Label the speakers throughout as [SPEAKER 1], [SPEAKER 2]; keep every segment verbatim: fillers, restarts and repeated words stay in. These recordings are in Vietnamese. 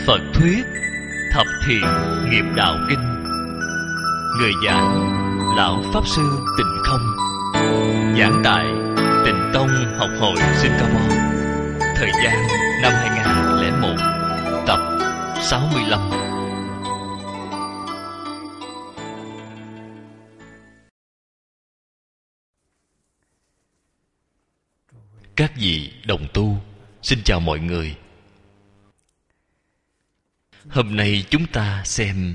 [SPEAKER 1] Phật thuyết Thập Thiện Nghiệp Đạo Kinh. Người giảng Lão Pháp Sư Tịnh Không. Giảng tại Tịnh Tông Học Hội Singapore. Thời gian năm hai nghìn không trăm lẻ một. Tập sáu mươi lăm. Các vị đồng tu, xin chào mọi người. Hôm nay chúng ta xem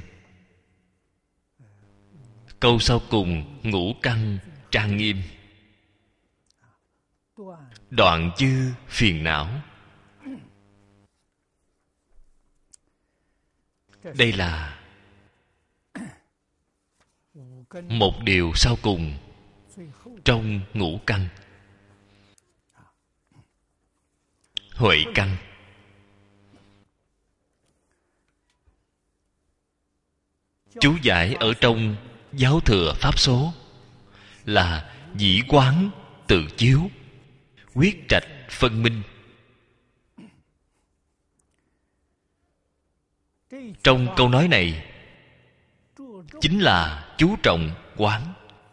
[SPEAKER 1] câu sau cùng ngũ căn trang nghiêm. Đoạn chư phiền não. Đây là một điều sau cùng trong ngũ căn. Huệ căn. Chú giải ở trong Giáo Thừa Pháp Số là dĩ quán tự chiếu, quyết trạch phân minh. Trong câu nói này chính là chú trọng quán.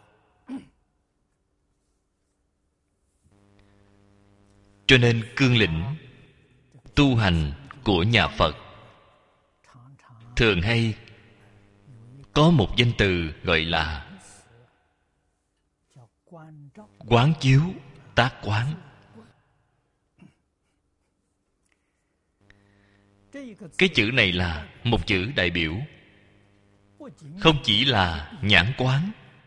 [SPEAKER 1] Cho nên cương lĩnh tu hành của nhà Phật thường hay có một danh từ gọi là quán chiếu tác quán. Cái chữ này là một chữ đại biểu, không chỉ là nhãn quán,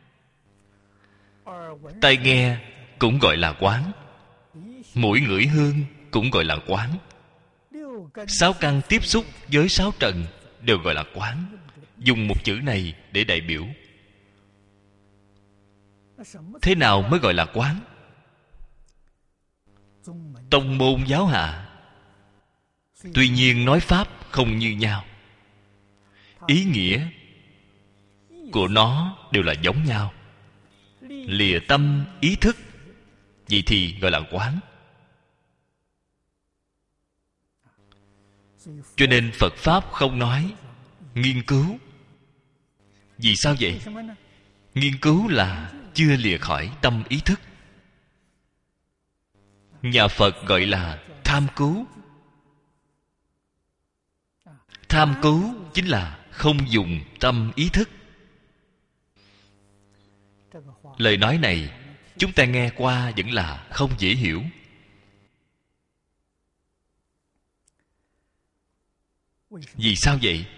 [SPEAKER 1] tai nghe cũng gọi là quán, mũi ngửi hương cũng gọi là quán, sáu căn tiếp xúc với sáu trần đều gọi là quán. Dùng một chữ này để đại biểu. Thế nào mới gọi là quán? Tông môn giáo hạ tuy nhiên nói pháp không như nhau, ý nghĩa của nó đều là giống nhau, lìa tâm ý thức, vậy thì gọi là quán. Cho nên Phật Pháp không nói nghiên cứu. Vì sao vậy? Nghiên cứu là chưa lìa khỏi tâm ý thức. Nhà Phật gọi là tham cứu. Tham cứu chính là không dùng tâm ý thức. Lời nói này chúng ta nghe qua vẫn là không dễ hiểu. Vì sao vậy?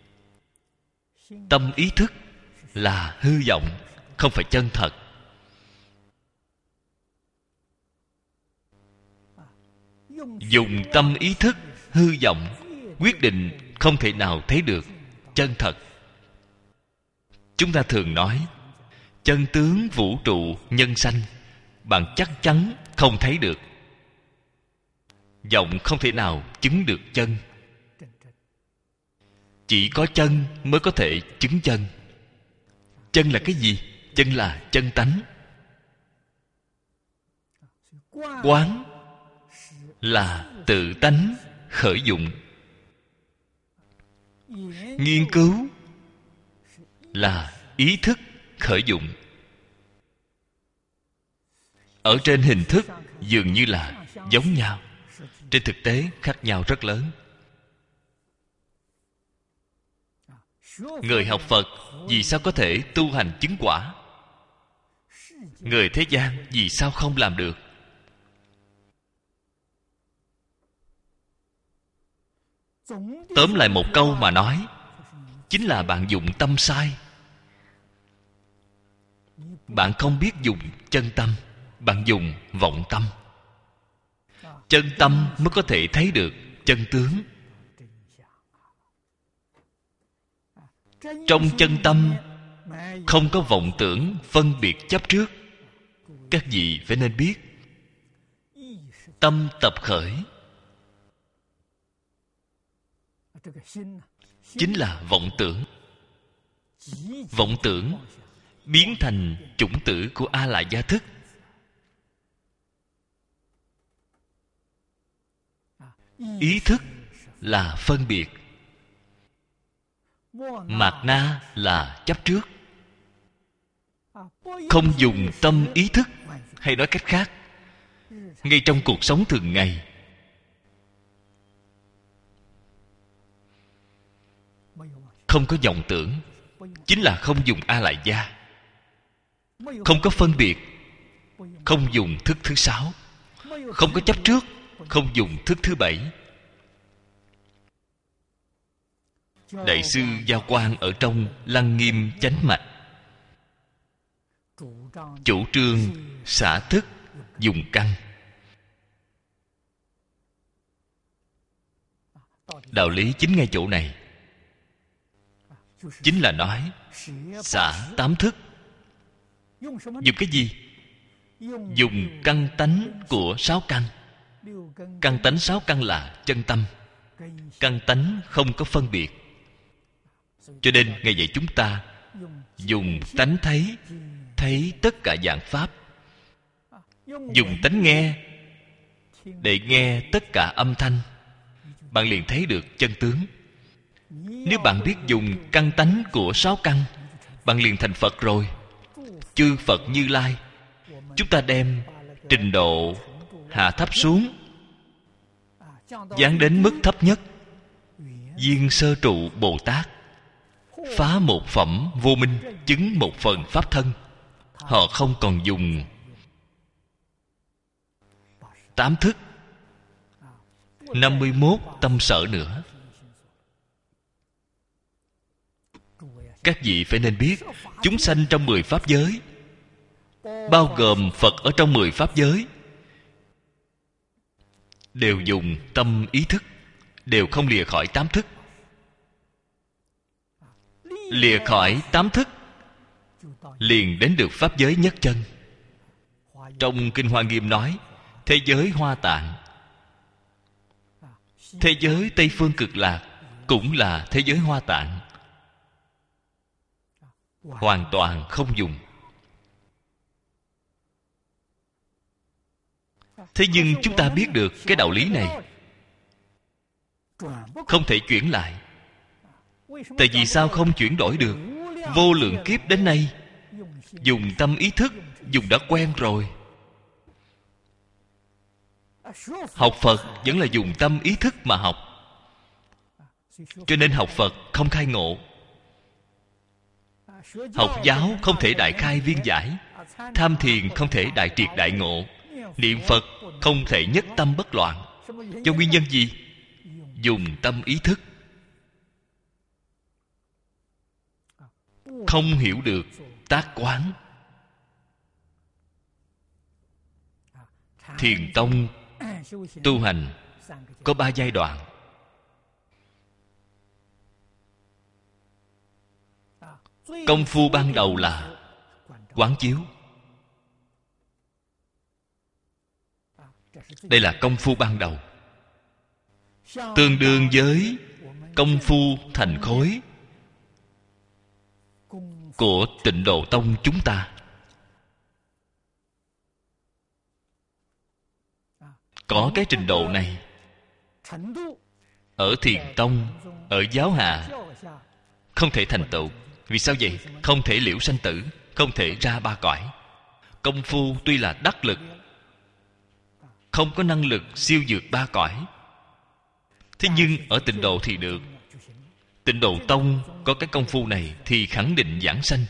[SPEAKER 1] Tâm ý thức là hư vọng, không phải chân thật. Dùng tâm ý thức hư vọng quyết định không thể nào thấy được chân thật. Chúng ta thường nói chân tướng vũ trụ nhân sanh, bạn chắc chắn không thấy được. Vọng không thể nào chứng được chân. Chỉ có chân mới có thể chứng chân. Chân là cái gì? Chân là chân tánh. Quán là tự tánh khởi dụng. Nghiên cứu là ý thức khởi dụng. Ở trên hình thức dường như là giống nhau, trên thực tế khác nhau rất lớn. Người học Phật vì sao có thể tu hành chứng quả? Người thế gian vì sao không làm được? Tóm lại một câu mà nói, chính là bạn dụng tâm sai. Bạn không biết dùng chân tâm, bạn dùng vọng tâm. Chân tâm mới có thể thấy được chân tướng. Trong chân tâm không có vọng tưởng phân biệt chấp trước. Các vị phải nên biết, tâm tập khởi chính là vọng tưởng. Vọng tưởng biến thành chủng tử của A Lại Gia thức. Ý thức là phân biệt, Mạt na là chấp trước. Không dùng tâm ý thức, hay nói cách khác, ngay trong cuộc sống thường ngày, không có vọng tưởng, chính là không dùng a lại gia. Không có phân biệt, không dùng thức thứ sáu. Không có chấp trước, không dùng thức thứ bảy. Đại sư Giao Quang ở trong Lăng Nghiêm Chánh Mạch chủ trương xả thức dùng căn. Đạo lý chính ngay chỗ này, chính là nói xả tám thức. Dùng cái gì? Dùng căn tánh của sáu căn. Căn tánh sáu căn là chân tâm. Căn tánh không có phân biệt. Cho nên Ngài dạy chúng ta dùng tánh thấy, thấy tất cả dạng pháp. Dùng tánh nghe, để nghe tất cả âm thanh. Bạn liền thấy được chân tướng. Nếu bạn biết dùng căn tánh của sáu căn, bạn liền thành Phật rồi. Chư Phật Như Lai. Chúng ta đem trình độ hạ thấp xuống, giáng đến mức thấp nhất. Viên Sơ Trụ Bồ Tát phá một phẩm vô minh, chứng một phần pháp thân. Họ không còn dùng tám thức, năm mươi mốt tâm sở nữa. Các vị phải nên biết, chúng sanh trong mười pháp giới, bao gồm Phật ở trong mười pháp giới, đều dùng tâm ý thức, đều không lìa khỏi tám thức. Lìa khỏi tám thức, liền đến được pháp giới nhất chân. Trong Kinh Hoa Nghiêm nói, thế giới Hoa Tạng, thế giới Tây Phương Cực Lạc cũng là thế giới Hoa Tạng. Hoàn toàn không dùng. Thế nhưng chúng ta biết được cái đạo lý này, không thể chuyển lại. Tại vì sao không chuyển đổi được? Vô lượng kiếp đến nay, dùng tâm ý thức, dùng đã quen rồi. Học Phật vẫn là dùng tâm ý thức mà học. Cho nên học Phật không khai ngộ. Học giáo không thể đại khai viên giải. Tham thiền không thể đại triệt đại ngộ. Niệm Phật không thể nhất tâm bất loạn. Do nguyên nhân gì? Dùng tâm ý thức. Không hiểu được tác quán. Thiền tông tu hành có ba giai đoạn. Công phu ban đầu là quán chiếu. Đây là công phu ban đầu, tương đương với công phu thành khối của Tịnh Độ Tông chúng ta. Có cái trình độ này ở Thiền Tông, ở giáo hạ không thể thành tựu. Vì sao vậy? Không thể liễu sanh tử, không thể ra ba cõi. Công phu tuy là đắc lực, không có năng lực siêu vượt ba cõi. Thế nhưng ở Tịnh Độ thì được. Tịnh Độ Tông có cái công phu này thì khẳng định giảng sanh.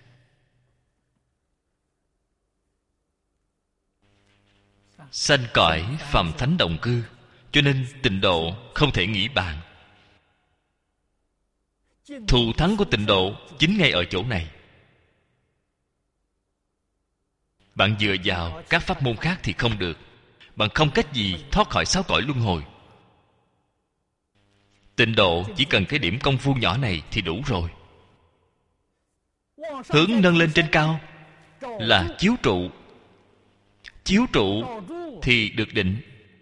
[SPEAKER 1] Sanh cõi phàm thánh đồng cư. Cho nên Tịnh Độ không thể nghĩ bàn. Thù thắng của Tịnh Độ chính ngay ở chỗ này. Bạn dựa vào các pháp môn khác thì không được. Bạn không cách gì thoát khỏi sáu cõi luân hồi. Tịnh Độ chỉ cần cái điểm công phu nhỏ này thì đủ rồi. Hướng nâng lên trên cao là chiếu trụ. Chiếu trụ thì được định.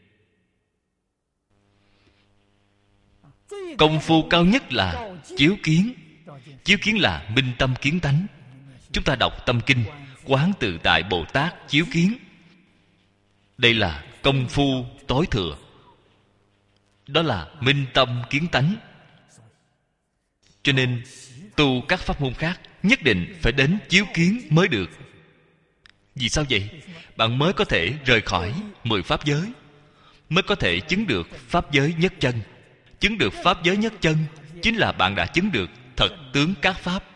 [SPEAKER 1] Công phu cao nhất là chiếu kiến. Chiếu kiến là minh tâm kiến tánh. Chúng ta đọc tâm kinh, Quán Tự Tại Bồ Tát chiếu kiến. Đây là công phu tối thừa. Đó là minh tâm kiến tánh. Cho nên tu các pháp môn khác nhất định phải đến chiếu kiến mới được. Vì sao vậy? Bạn mới có thể rời khỏi mười pháp giới, mới có thể chứng được pháp giới nhất chân. Chứng được pháp giới nhất chân chính là bạn đã chứng được thật tướng các pháp.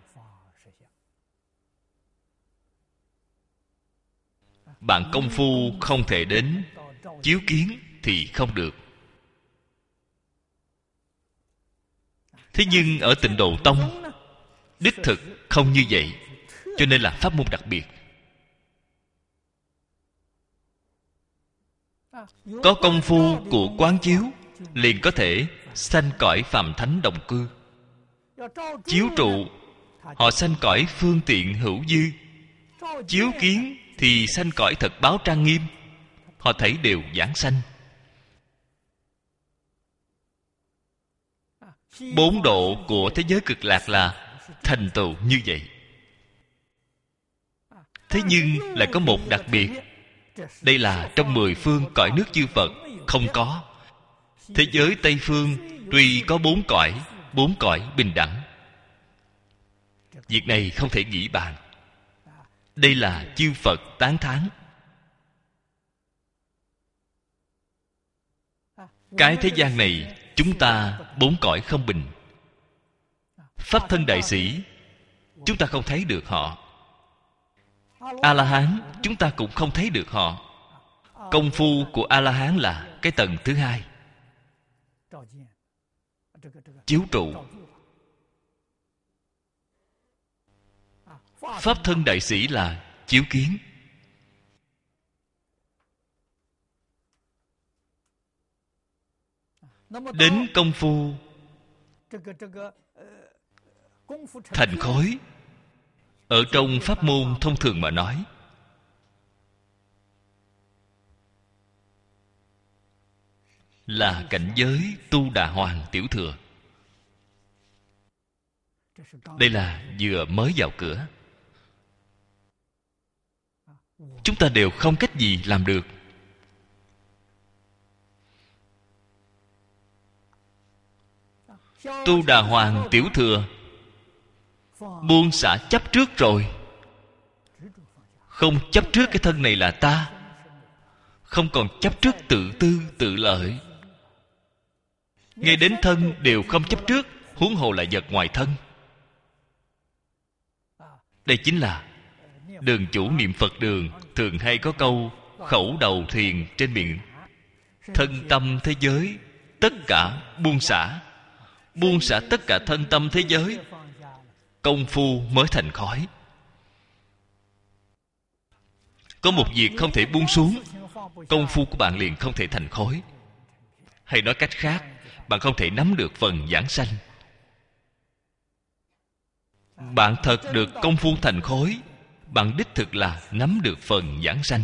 [SPEAKER 1] Bạn công phu không thể đến chiếu kiến thì không được. Thế nhưng ở Tịnh Độ Tông đích thực không như vậy, cho nên là pháp môn đặc biệt. Có công phu của quán chiếu liền có thể sanh cõi phàm thánh đồng cư. Chiếu trụ, họ sanh cõi phương tiện hữu dư. Chiếu kiến thì sanh cõi thật báo trang nghiêm. Họ thấy đều giảng sanh. Bốn độ của thế giới cực lạc là thành tựu như vậy. Thế nhưng lại có một đặc biệt. Đây là trong mười phương cõi nước chư Phật không có. Thế giới Tây Phương tuy có bốn cõi, bốn cõi bình đẳng. Việc này không thể nghĩ bàn. Đây là chư Phật tán thán. Cái thế gian này chúng ta bốn cõi không bình. Pháp thân đại sĩ chúng ta không thấy được họ. A-la-hán chúng ta cũng không thấy được họ. Công phu của A-la-hán là cái tầng thứ hai, chiếu trụ. Pháp thân đại sĩ là chiếu kiến. Đến công phu thành khối, ở trong pháp môn thông thường mà nói, là cảnh giới Tu Đà Hoàng tiểu thừa. Đây là vừa mới vào cửa. Chúng ta đều không cách gì làm được. Tu Đà Hoàng tiểu thừa buông xả chấp trước rồi. Không chấp trước cái thân này là ta, không còn chấp trước tự tư tự lợi. Ngay đến thân đều không chấp trước, huống hồ là vật ngoài thân. Đây chính là đường chủ niệm Phật đường thường hay có câu khẩu đầu thiền trên miệng: thân tâm thế giới tất cả buông xả. Buông xả tất cả thân tâm thế giới, công phu mới thành khói. Có một việc không thể buông xuống, công phu của bạn liền không thể thành khói. Hay nói cách khác, bạn không thể nắm được phần giảng sanh. Bạn thật được công phu thành khói, bạn đích thực là nắm được phần giảng sanh.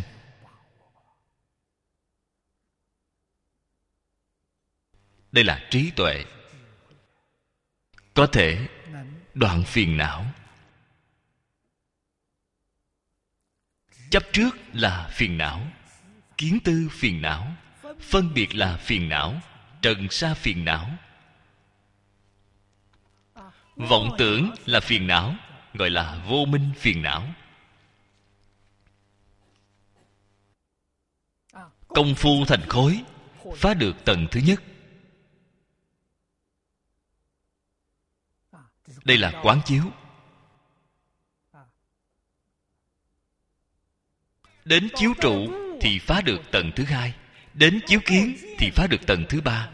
[SPEAKER 1] Đây là trí tuệ, có thể đoạn phiền não. Chấp trước là phiền não, kiến tư phiền não, phân biệt là phiền não, trần sa phiền não, vọng tưởng là phiền não, gọi là vô minh phiền não. Công phu thành khối, phá được tầng thứ nhất. Đây là quán chiếu. Đến chiếu trụ thì phá được tầng thứ hai. Đến chiếu kiến thì phá được tầng thứ ba.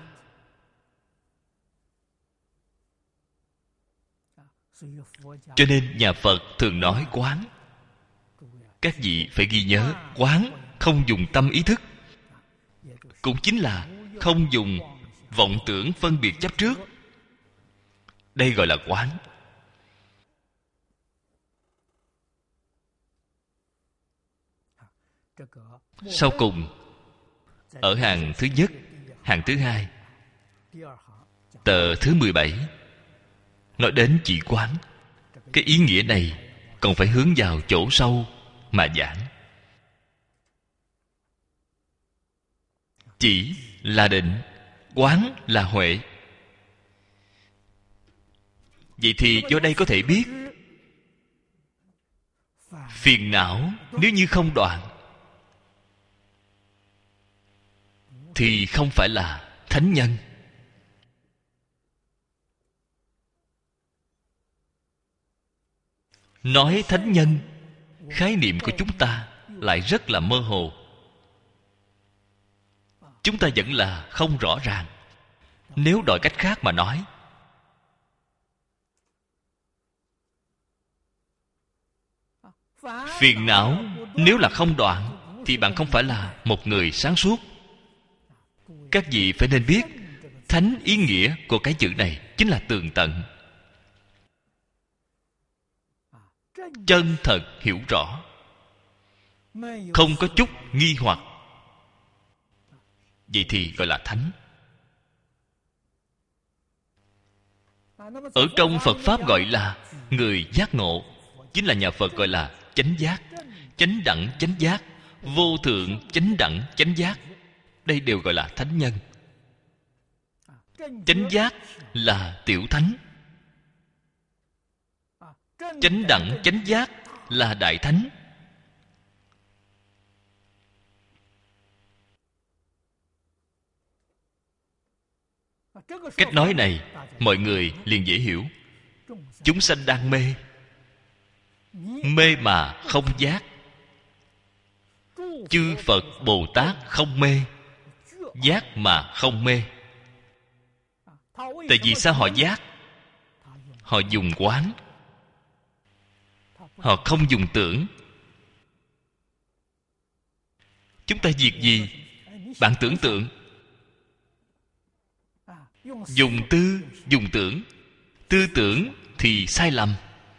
[SPEAKER 1] Cho nên nhà Phật thường nói quán. Các vị phải ghi nhớ, quán không dùng tâm ý thức, cũng chính là không dùng vọng tưởng phân biệt chấp trước. Đây gọi là quán. Sau cùng, ở hàng thứ nhất, hàng thứ hai, tờ thứ mười bảy, nói đến chỉ quán. Cái ý nghĩa này còn phải hướng vào chỗ sâu mà giảng. Chỉ là định, quán là huệ. Vậy thì do đây có thể biết, phiền não nếu như không đoạn thì không phải là thánh nhân. Nói thánh nhân, khái niệm của chúng ta lại rất là mơ hồ. Chúng ta vẫn là không rõ ràng. Nếu đổi cách khác mà nói, phiền não nếu là không đoạn thì bạn không phải là một người sáng suốt. Các vị phải nên biết, thánh ý nghĩa của cái chữ này chính là tường tận, chân thật hiểu rõ, không có chút nghi hoặc. Vậy thì gọi là thánh. Ở trong Phật Pháp gọi là người giác ngộ, chính là nhà Phật gọi là chánh giác, chánh đẳng chánh giác, vô thượng chánh đẳng chánh giác. Đây đều gọi là thánh nhân. Chánh giác là tiểu thánh, chánh đẳng chánh giác là đại thánh. Cách nói này mọi người liền dễ hiểu. Chúng sanh đang mê, mê mà không giác. Chư Phật Bồ Tát không mê, giác mà không mê. Tại vì sao họ giác? Họ dùng quán, họ không dùng tưởng. Chúng ta việc gì? Bạn tưởng tượng. Dùng tư, dùng tưởng. Tư tưởng thì sai lầm.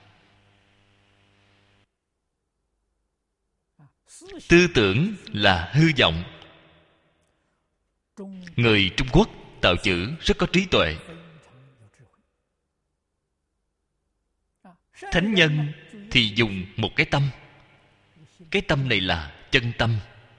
[SPEAKER 1] Tư tưởng là hư vọng. Người Trung Quốc tạo chữ rất có trí tuệ. Thánh nhân thì dùng một cái tâm. Cái tâm này là chân tâm.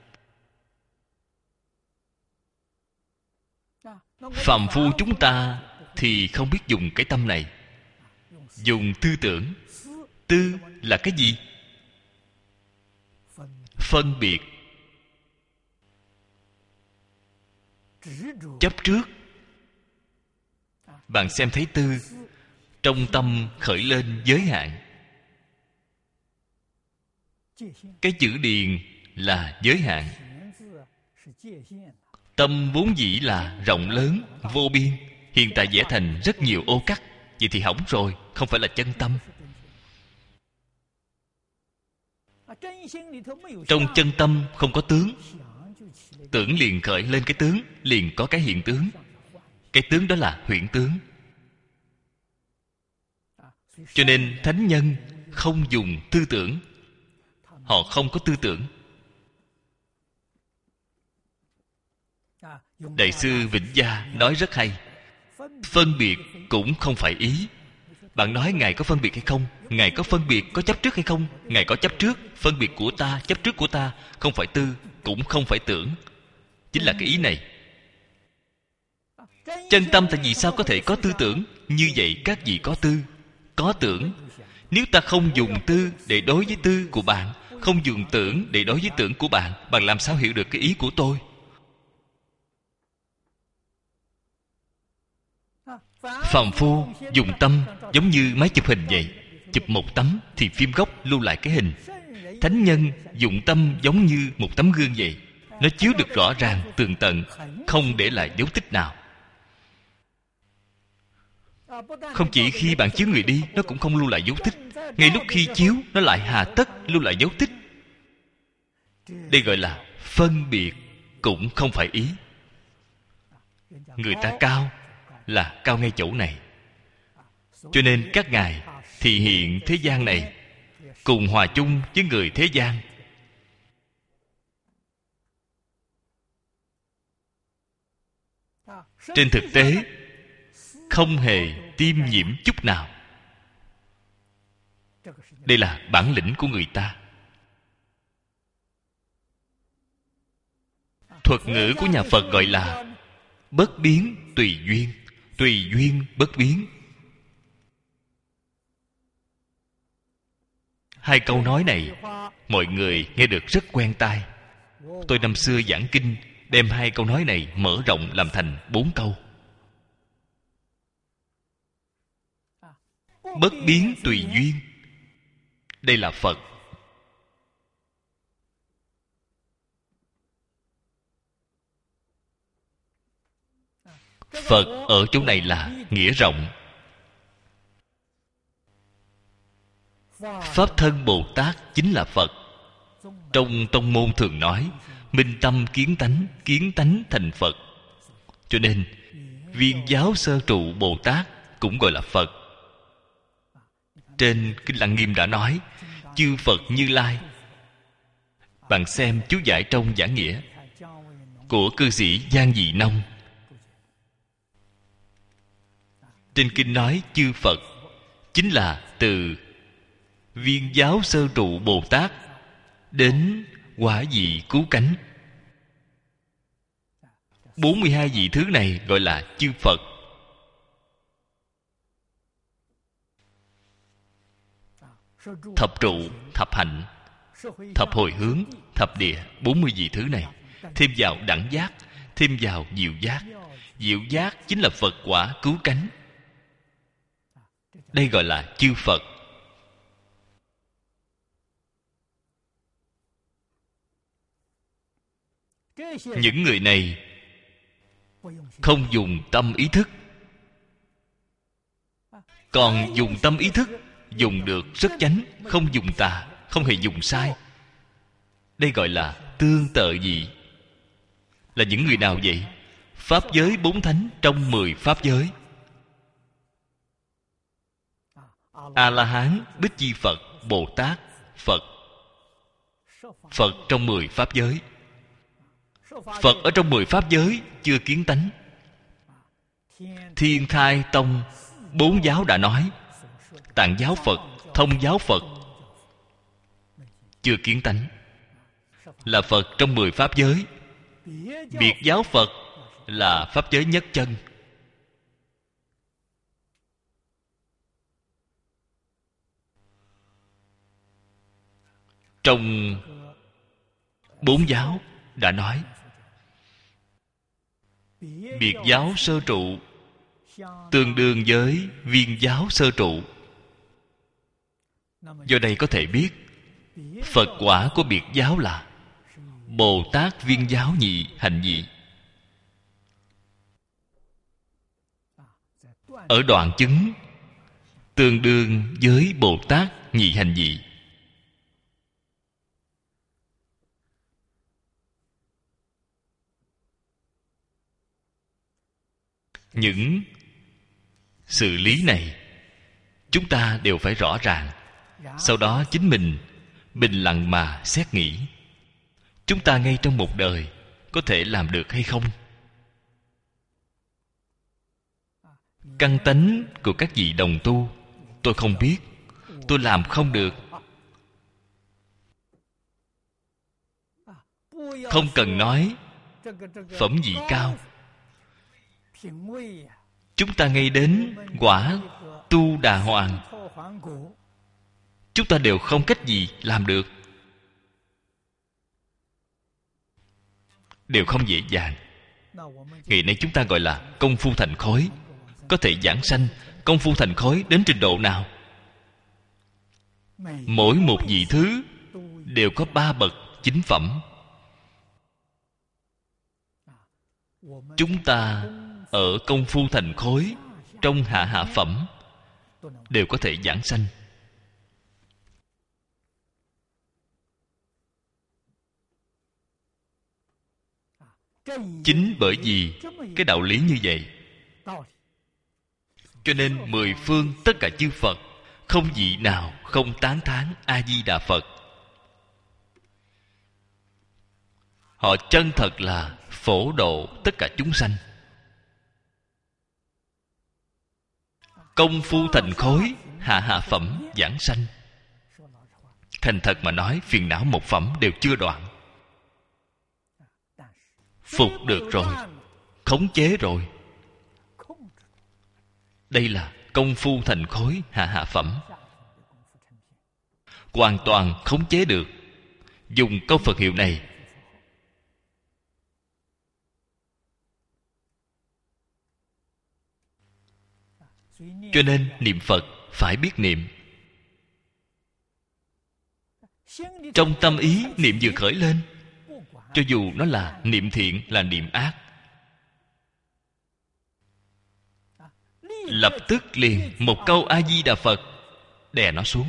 [SPEAKER 1] Phàm phu chúng ta thì không biết dùng cái tâm này, dùng tư tưởng. Tư là cái gì? Phân biệt, chấp trước. Bạn xem thấy tư, trong tâm khởi lên giới hạn. Cái chữ điền là giới hạn. Tâm vốn dĩ là rộng lớn, vô biên. Hiện tại vẽ thành rất nhiều ô cắt. Vậy thì hỏng rồi, không phải là chân tâm. Trong chân tâm không có tướng, tưởng liền khởi lên cái tướng, liền có cái hiện tướng. Cái tướng đó là huyễn tướng. Cho nên thánh nhân không dùng tư tưởng. Họ không có tư tưởng. Đại sư Vĩnh Gia nói rất hay. Phân biệt cũng không phải ý. Bạn nói Ngài có phân biệt hay không? Ngài có phân biệt, có chấp trước hay không? Ngài có chấp trước. Phân biệt của ta, chấp trước của ta. Không phải tư, cũng không phải tưởng. Chính là cái ý này. Chân tâm tại vì sao có thể có tư tưởng? Như vậy các vị có tư, có tưởng. Nếu ta không dùng tư để đối với tư của bạn, không dùng tưởng để đối với tưởng của bạn, bạn làm sao hiểu được cái ý của tôi? Phàm phu dùng tâm giống như máy chụp hình vậy. Chụp một tấm thì phim gốc lưu lại cái hình. Thánh nhân dụng tâm giống như một tấm gương vậy. Nó chiếu được rõ ràng, tường tận, không để lại dấu tích nào. Không chỉ khi bạn chiếu người đi, nó cũng không lưu lại dấu tích. Ngay lúc khi chiếu, nó lại hà tất lưu lại dấu tích. Đây gọi là phân biệt, cũng không phải ý. Người ta cao là cao ngay chỗ này. Cho nên các ngài thị hiện thế gian này, cùng hòa chung với người thế gian. Trên thực tế không hề tiêm nhiễm chút nào. Đây là bản lĩnh của người ta. Thuật ngữ của nhà Phật gọi là bất biến tùy duyên. Tùy duyên bất biến. Hai câu nói này mọi người nghe được rất quen tai. Tôi năm xưa giảng kinh, đem hai câu nói này mở rộng làm thành bốn câu. Bất biến tùy duyên, đây là Phật. Phật ở chỗ này là nghĩa rộng. Pháp thân Bồ Tát chính là Phật. Trong tông môn thường nói minh tâm kiến tánh, kiến tánh thành Phật. Cho nên Viên Giáo Sơ Trụ Bồ Tát cũng gọi là Phật. Trên Kinh Lăng Nghiêm đã nói chư Phật Như Lai. Bạn xem chú giải trong giảng nghĩa của cư sĩ Giang Dị Nông. Trên kinh nói chư Phật chính là từ Viên Giáo Sơ Trụ Bồ Tát đến Quả Vị Cứu Cánh. bốn mươi hai vị thứ này gọi là chư Phật. Thập trụ, thập hạnh, thập hồi hướng, thập địa, bốn mươi vị thứ này thêm vào đẳng giác, thêm vào diệu giác. Diệu giác chính là Phật quả cứu cánh. Đây gọi là chư Phật. Những người này không dùng tâm ý thức, còn dùng tâm ý thức dùng được rất chánh, không dùng tà, không hề dùng sai. Đây gọi là tương tự dị. Là những người nào vậy? Pháp giới bốn thánh trong mười pháp giới. A-la-hán, Bích Chi Phật, Bồ Tát, Phật. Phật trong mười pháp giới. Phật ở trong mười pháp giới chưa kiến tánh. Thiên Thai Tông bốn giáo đã nói Tạng giáo Phật, Thông giáo Phật chưa kiến tánh, là Phật trong mười pháp giới. Biệt giáo Phật là pháp giới nhất chân. Trong bốn giáo đã nói biệt giáo sơ trụ tương đương với viên giáo sơ trụ. Do đây có thể biết Phật quả của biệt giáo là Bồ Tát viên giáo nhị hành nhị. Ở đoạn chứng tương đương với Bồ Tát nhị hành nhị. Những sự lý này chúng ta đều phải rõ ràng. Sau đó chính mình bình lặng mà xét nghĩ, chúng ta ngay trong một đời có thể làm được hay không? Căn tánh của các vị đồng tu tôi không biết, tôi làm không được. Không cần nói phẩm vị cao, chúng ta ngay đến quả tu đà hoàng, chúng ta đều không cách gì làm được, đều không dễ dàng. Ngày nay chúng ta gọi là công phu thành khối, có thể giảng sanh. Công phu thành khối đến trình độ nào? Mỗi một vị thứ đều có ba bậc chính phẩm. Chúng ta ở công phu thành khối trong hạ hạ phẩm đều có thể giảng sanh. Chính bởi vì cái đạo lý như vậy, cho nên mười phương tất cả chư Phật không vị nào không tán thán A Di Đà Phật. Họ chân thật là phổ độ tất cả chúng sanh. Công phu thành khối hạ hạ phẩm giảng sanh. Thành thật mà nói, phiền não một phẩm đều chưa đoạn. Phục được rồi, khống chế rồi. Đây là công phu thành khối hạ hạ phẩm. hoàn toàn khống chế được. Dùng câu Phật hiệu này. Cho nên niệm Phật phải biết niệm. Trong tâm ý niệm vừa khởi lên, cho dù nó là niệm thiện là niệm ác, lập tức liền một câu A Di Đà Phật đè nó xuống.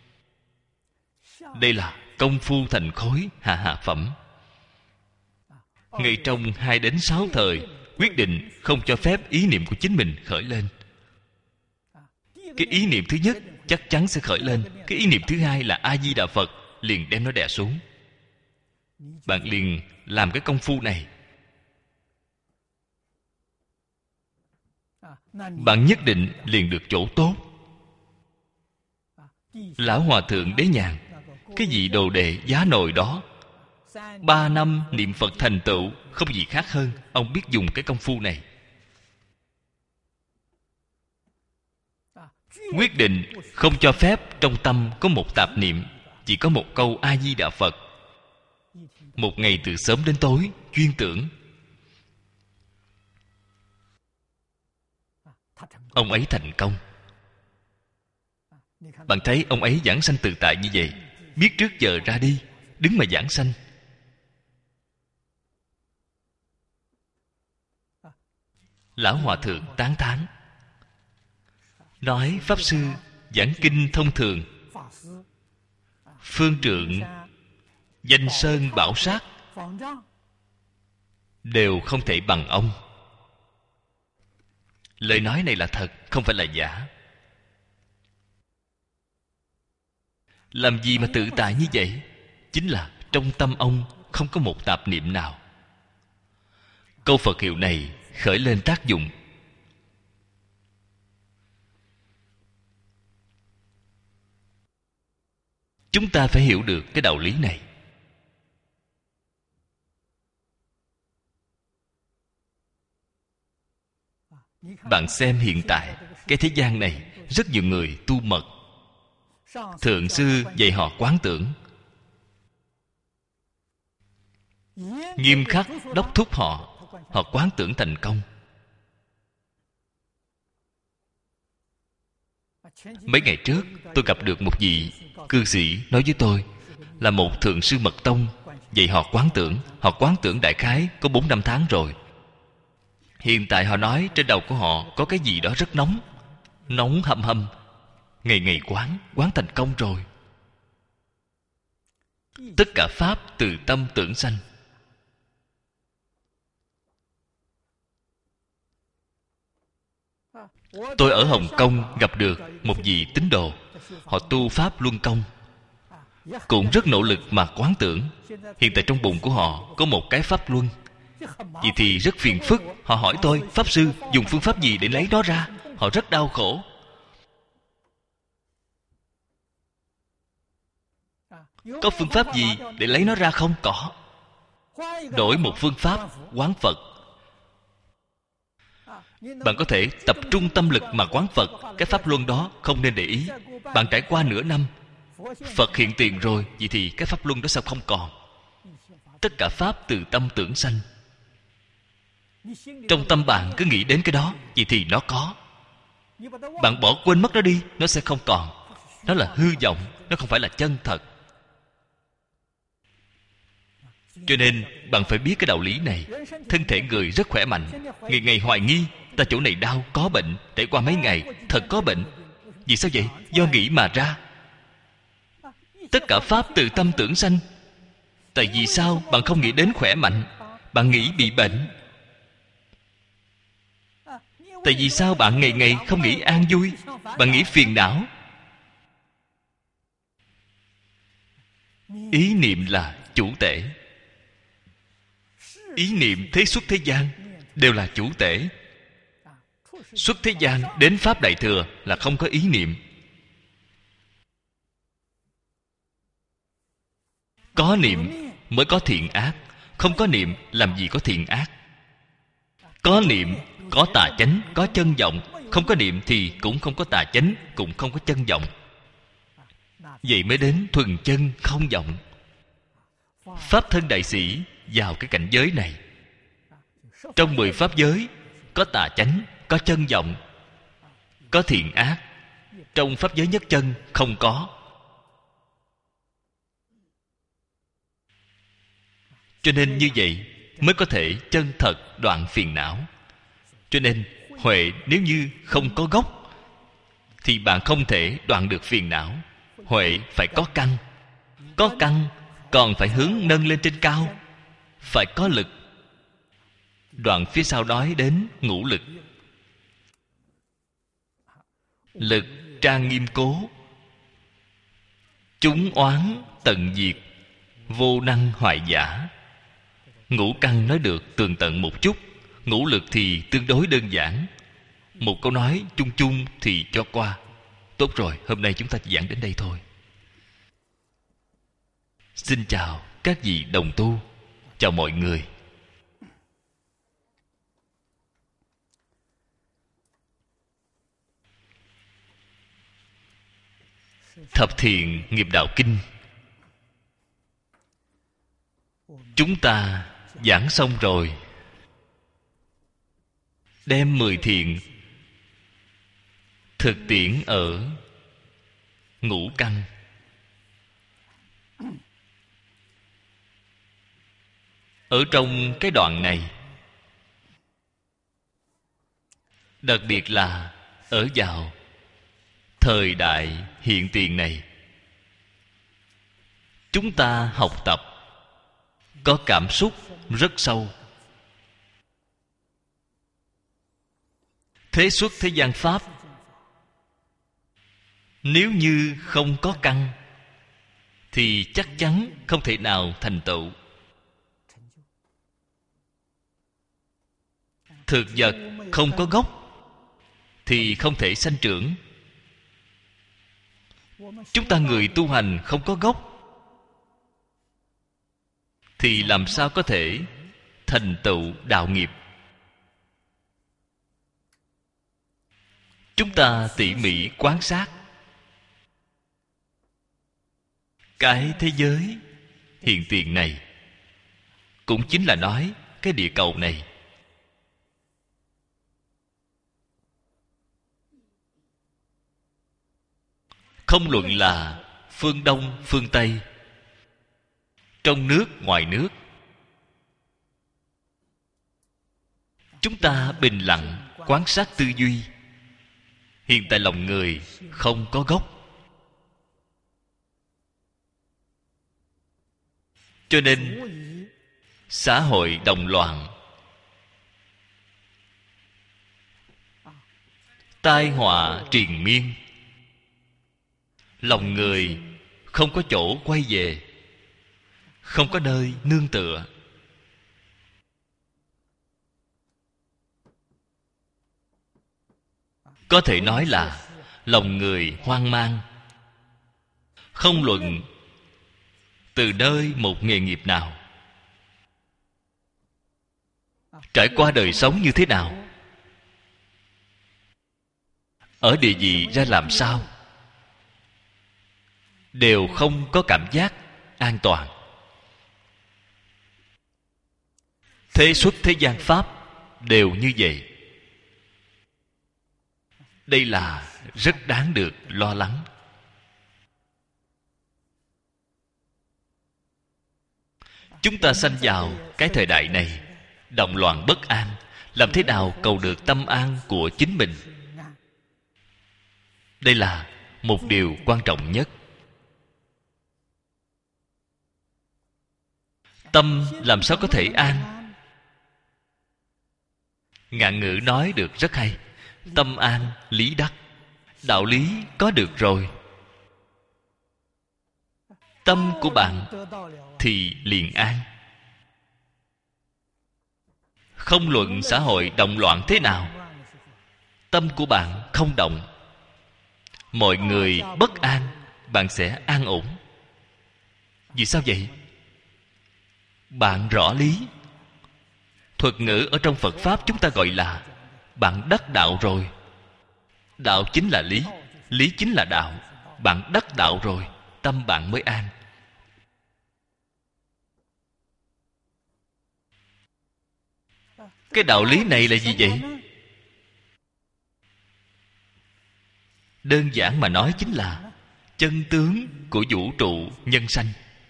[SPEAKER 1] Đây là công phu thành khối hạ hạ phẩm. Ngay trong hai đến sáu thời quyết định không cho phép ý niệm của chính mình khởi lên. Cái ý niệm thứ nhất chắc chắn sẽ khởi lên. Cái ý niệm thứ hai là A Di Đà Phật, liền đem nó đè xuống. Bạn liền làm cái công phu này, bạn nhất định liền được chỗ tốt. Lão Hòa Thượng Đế Nhàn, cái vị đồ đệ giá nồi đó, ba năm niệm Phật thành tựu, không gì khác hơn. Ông biết dùng cái công phu này, quyết định không cho phép trong tâm có một tạp niệm, chỉ có một câu A Di Đà Phật. Một ngày từ sớm đến tối chuyên tưởng. Ông ấy thành công. Bạn thấy ông ấy giảng sanh tự tại như vậy, biết trước giờ ra đi, đứng mà giảng sanh. Lão Hòa Thượng tán thán, nói Pháp Sư giảng kinh thông thường, phương trượng, danh sơn bảo sát đều không thể bằng ông. Lời nói này là thật, không phải là giả. Làm gì mà tự tại như vậy? Chính là trong tâm ông không có một tạp niệm nào. Câu Phật hiệu này khởi lên tác dụng. Chúng ta phải hiểu được cái đạo lý này. Bạn xem hiện tại cái thế gian này, rất nhiều người tu mật. Thượng sư dạy họ quán tưởng, nghiêm khắc đốc thúc họ, họ quán tưởng thành công. Mấy ngày trước tôi gặp được một vị cư sĩ nói với tôi là một thượng sư mật tông dạy họ quán tưởng. Họ quán tưởng đại khái có bốn năm tháng rồi. Hiện tại họ nói trên đầu của họ có cái gì đó rất nóng, nóng hầm hầm. Ngày ngày quán, quán thành công rồi. Tất cả pháp từ tâm tưởng sanh. Tôi ở Hồng Kông gặp được một vị tín đồ, họ tu pháp luân công, cũng rất nỗ lực mà quán tưởng. Hiện tại trong bụng của họ có một cái pháp luân. Vậy thì rất phiền phức. Họ hỏi tôi, Pháp Sư dùng phương pháp gì để lấy nó ra? Họ rất đau khổ. Có phương pháp gì để lấy nó ra không? Có. Đổi một phương pháp quán Phật. Bạn có thể tập trung tâm lực mà quán Phật. Cái pháp luân đó không nên để ý. Bạn trải qua nửa năm, Phật hiện tiền rồi, vậy thì cái pháp luân đó sao không còn? Tất cả pháp từ tâm tưởng sanh. Trong tâm bạn cứ nghĩ đến cái đó, vậy thì nó có. Bạn bỏ quên mất nó đi, nó sẽ không còn. Nó là hư vọng, nó không phải là chân thật. Cho nên bạn phải biết cái đạo lý này. Thân thể người rất khỏe mạnh, ngày ngày hoài nghi ta chỗ này đau, có bệnh. Trải qua mấy ngày, thật có bệnh. Vì sao vậy? Do nghĩ mà ra. Tất cả pháp từ tâm tưởng sanh. Tại vì sao bạn không nghĩ đến khỏe mạnh? Bạn nghĩ bị bệnh. Tại vì sao bạn ngày ngày không nghĩ an vui? Bạn nghĩ phiền não. Ý niệm là chủ tể. Ý niệm thế xuất thế gian đều là chủ tể. Xuất thế gian đến Pháp Đại Thừa là không có ý niệm. Có niệm mới có thiện ác. Không có niệm làm gì có thiện ác. Có niệm có tà chánh, có chân vọng. Không có niệm thì cũng không có tà chánh, cũng không có chân vọng. vậy mới đến thuần chân không vọng. Pháp thân đại sĩ vào cái cảnh giới này. Trong mười pháp giới có tà chánh, có chân vọng, có thiện ác. Trong pháp giới nhất chân không có. Cho nên như vậy mới có thể chân thật đoạn phiền não. Cho nên huệ nếu như không có gốc thì bạn không thể đoạn được phiền não. Huệ phải có căn. Có căn còn phải hướng nâng lên trên cao. Phải có lực. Đoạn phía sau nói đến ngũ lực. Lực trang nghiêm cố, chúng oán tận diệt, vô năng hoại giả. Ngũ căn nói được tường tận một chút. Ngũ lực thì tương đối đơn giản. Một câu nói chung chung thì cho qua. Tốt rồi, hôm nay chúng ta chỉ giảng đến đây thôi. Xin chào các vị đồng tu. Chào mọi người. Thập thiện nghiệp đạo kinh chúng ta giảng xong rồi. Đem mười thiện thực tiễn ở ngũ căn. Ở trong cái đoạn này, đặc biệt là ở vào thời đại hiện tiền này, chúng ta học tập có cảm xúc rất sâu. Thế xuất thế gian pháp, nếu như không có căn thì chắc chắn không thể nào thành tựu. Thực vật không có gốc thì không thể sanh trưởng. Chúng ta người tu hành không có gốc thì làm sao có thể thành tựu đạo nghiệp? Chúng ta tỉ mỉ quan sát cái thế giới hiện tiền này, cũng chính là nói cái địa cầu này. Không luận là phương Đông, phương Tây, trong nước, ngoài nước, chúng ta bình lặng quan sát tư duy. Hiện tại lòng người không có gốc, cho nên xã hội động loạn, tai họa triền miên. Lòng người không có chỗ quay về, không có nơi nương tựa. Có thể nói là lòng người hoang mang. Không luận từ nơi một nghề nghiệp nào, trải qua đời sống như thế nào, ở địa vị ra làm sao, đều không có cảm giác an toàn. Thế xuất thế gian pháp đều như vậy. Đây là rất đáng được lo lắng. Chúng ta sanh vào cái thời đại này động loạn bất an, làm thế nào cầu được tâm an của chính mình? Đây là một điều quan trọng nhất. Tâm làm sao có thể an? Ngạn ngữ nói được rất hay. Tâm an lý đắc. Đạo lý có được rồi, tâm của bạn thì liền an. Không luận xã hội động loạn thế nào, tâm của bạn không động, mọi người bất an, bạn sẽ an ổn. Vì sao vậy? Bạn rõ lý. Thuật ngữ ở trong Phật Pháp chúng ta gọi là bạn đắc đạo rồi. Đạo chính là lý, lý chính là đạo. bạn đắc đạo rồi, tâm bạn mới an. Cái đạo lý này là gì vậy? Đơn giản mà nói chính là chân tướng của vũ trụ nhân sanh.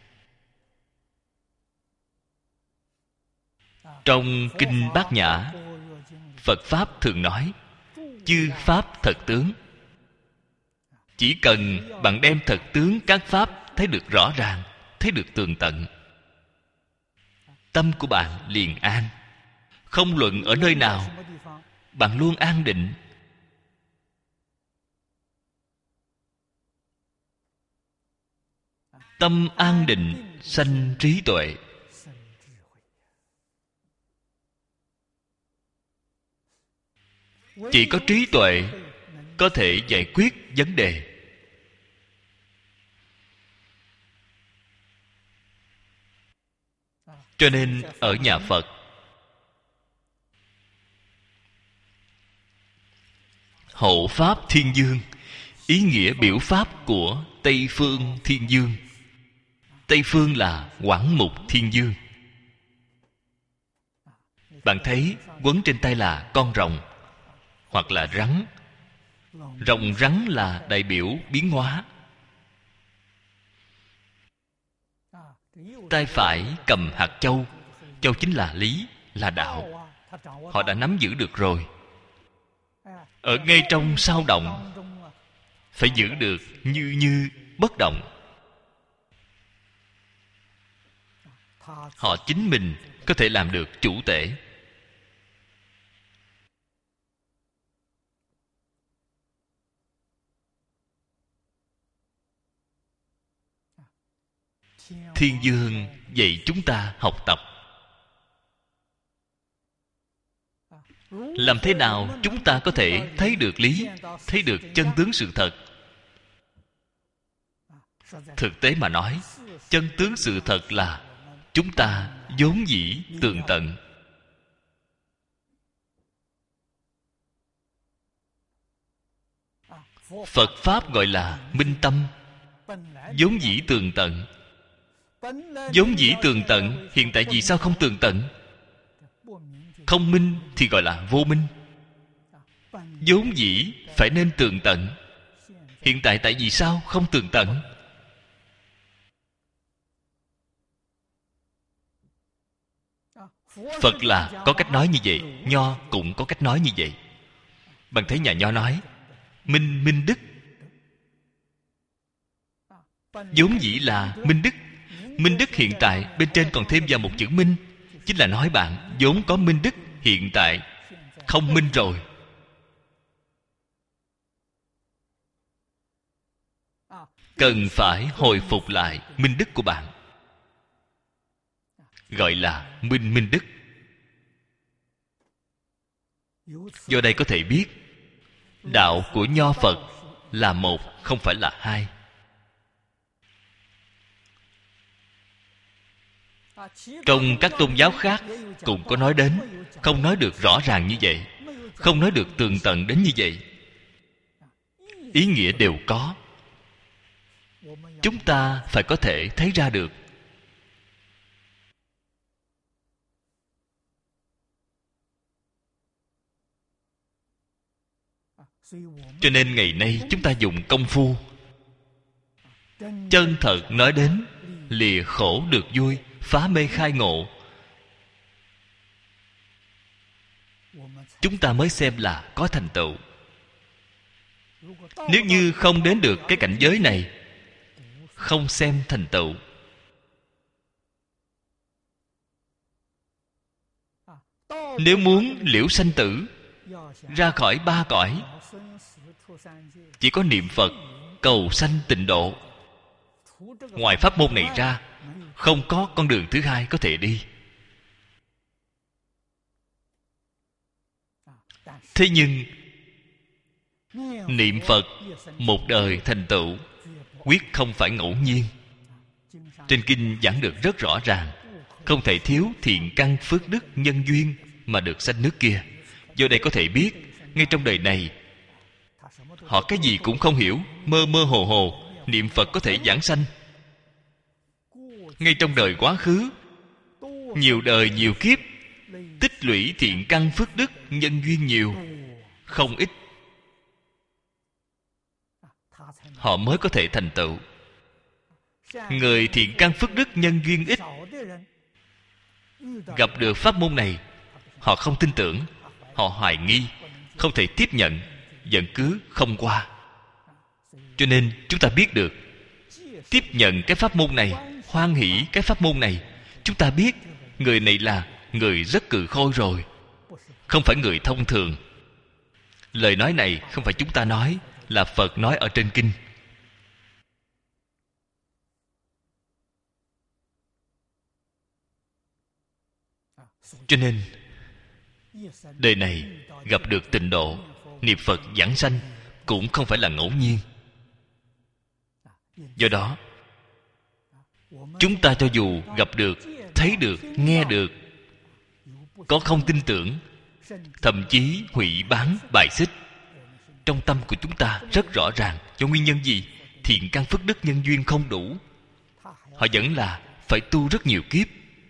[SPEAKER 1] Trong Kinh Bát Nhã, Phật Pháp thường nói chư Pháp thật tướng. Chỉ cần bạn đem thật tướng các Pháp thấy được rõ ràng, thấy được tường tận, tâm của bạn liền an. Không luận ở nơi nào, bạn luôn an định. Tâm an định sanh trí tuệ. Chỉ có trí tuệ có thể giải quyết vấn đề. Cho nên ở nhà Phật, hộ Pháp Thiên Dương, ý nghĩa biểu pháp của Tây Phương Thiên Dương. Tây Phương là Quảng Mục Thiên Dương. Bạn thấy quấn trên tay là con rồng hoặc là rắn. Rồng rắn là đại biểu biến hóa. Tay phải cầm hạt châu. Châu chính là lý, là đạo. Họ đã nắm giữ được rồi. Ở ngay trong sao động phải giữ được như như bất động. Họ chính mình có thể làm được chủ tể. Thiên Dương dạy chúng ta học tập. Làm thế nào chúng ta có thể thấy được lý, thấy được chân tướng sự thật? Thực tế mà nói, chân tướng sự thật là chúng ta vốn dĩ tường tận. Phật Pháp gọi là minh tâm. Vốn dĩ tường tận. Vốn dĩ tường tận, hiện tại vì sao không tường tận? Không minh thì gọi là vô minh. Vốn dĩ phải nên tường tận, hiện tại tại vì sao không tường tận? Phật là có cách nói như vậy, Nho cũng có cách nói như vậy. Bạn thấy nhà Nho nói minh minh đức. Vốn dĩ là minh đức. Minh đức hiện tại bên trên còn thêm vào một chữ minh, chính là nói bạn vốn có minh đức, hiện tại không minh rồi. Cần phải hồi phục lại minh đức của bạn, gọi là minh minh đức. Do đây có thể biết đạo của Nho Phật là một, không phải là hai. Trong các tôn giáo khác cũng có nói đến, không nói được rõ ràng như vậy, không nói được tường tận đến như vậy. Ý nghĩa đều có. Chúng ta phải có thể thấy ra được. Cho nên ngày nay chúng ta dùng công phu chân thật nói đến lìa khổ được vui, phá mê khai ngộ, chúng ta mới xem là có thành tựu. Nếu như không đến được cái cảnh giới này, không xem thành tựu. Nếu muốn liễu sanh tử, ra khỏi ba cõi, chỉ có niệm Phật, cầu sanh tịnh độ. Ngoài pháp môn này ra, không có con đường thứ hai có thể đi. Thế nhưng niệm Phật một đời thành tựu quyết không phải ngẫu nhiên. Trên kinh giảng được rất rõ ràng, không thể thiếu thiện căn phước đức nhân duyên mà được sanh nước kia. Do đây có thể biết, ngay trong đời này họ cái gì cũng không hiểu, mơ mơ hồ hồ. Niệm Phật có thể giảng sanh. Ngay trong đời quá khứ, nhiều đời nhiều kiếp, tích lũy thiện căn phước đức, nhân duyên nhiều, không ít, họ mới có thể thành tựu. Người thiện căn phước đức, nhân duyên ít, gặp được pháp môn này, họ không tin tưởng, họ hoài nghi, không thể tiếp nhận, vẫn cứ không qua. Cho nên chúng ta biết được, tiếp nhận cái pháp môn này, hoan hỷ cái pháp môn này, chúng ta biết người này là người rất cừ khôi rồi, không phải người thông thường. Lời nói này không phải chúng ta nói, là Phật nói ở trên kinh. Cho nên đời này gặp được tịnh độ, niệm Phật giảng sanh cũng không phải là ngẫu nhiên. Do đó chúng ta cho dù gặp được, thấy được, nghe được, có không tin tưởng, thậm chí hủy bán, bài xích, trong tâm của chúng ta rất rõ ràng. Do nguyên nhân gì? Thiện căn phước đức nhân duyên không đủ, họ vẫn là phải tu rất nhiều kiếp.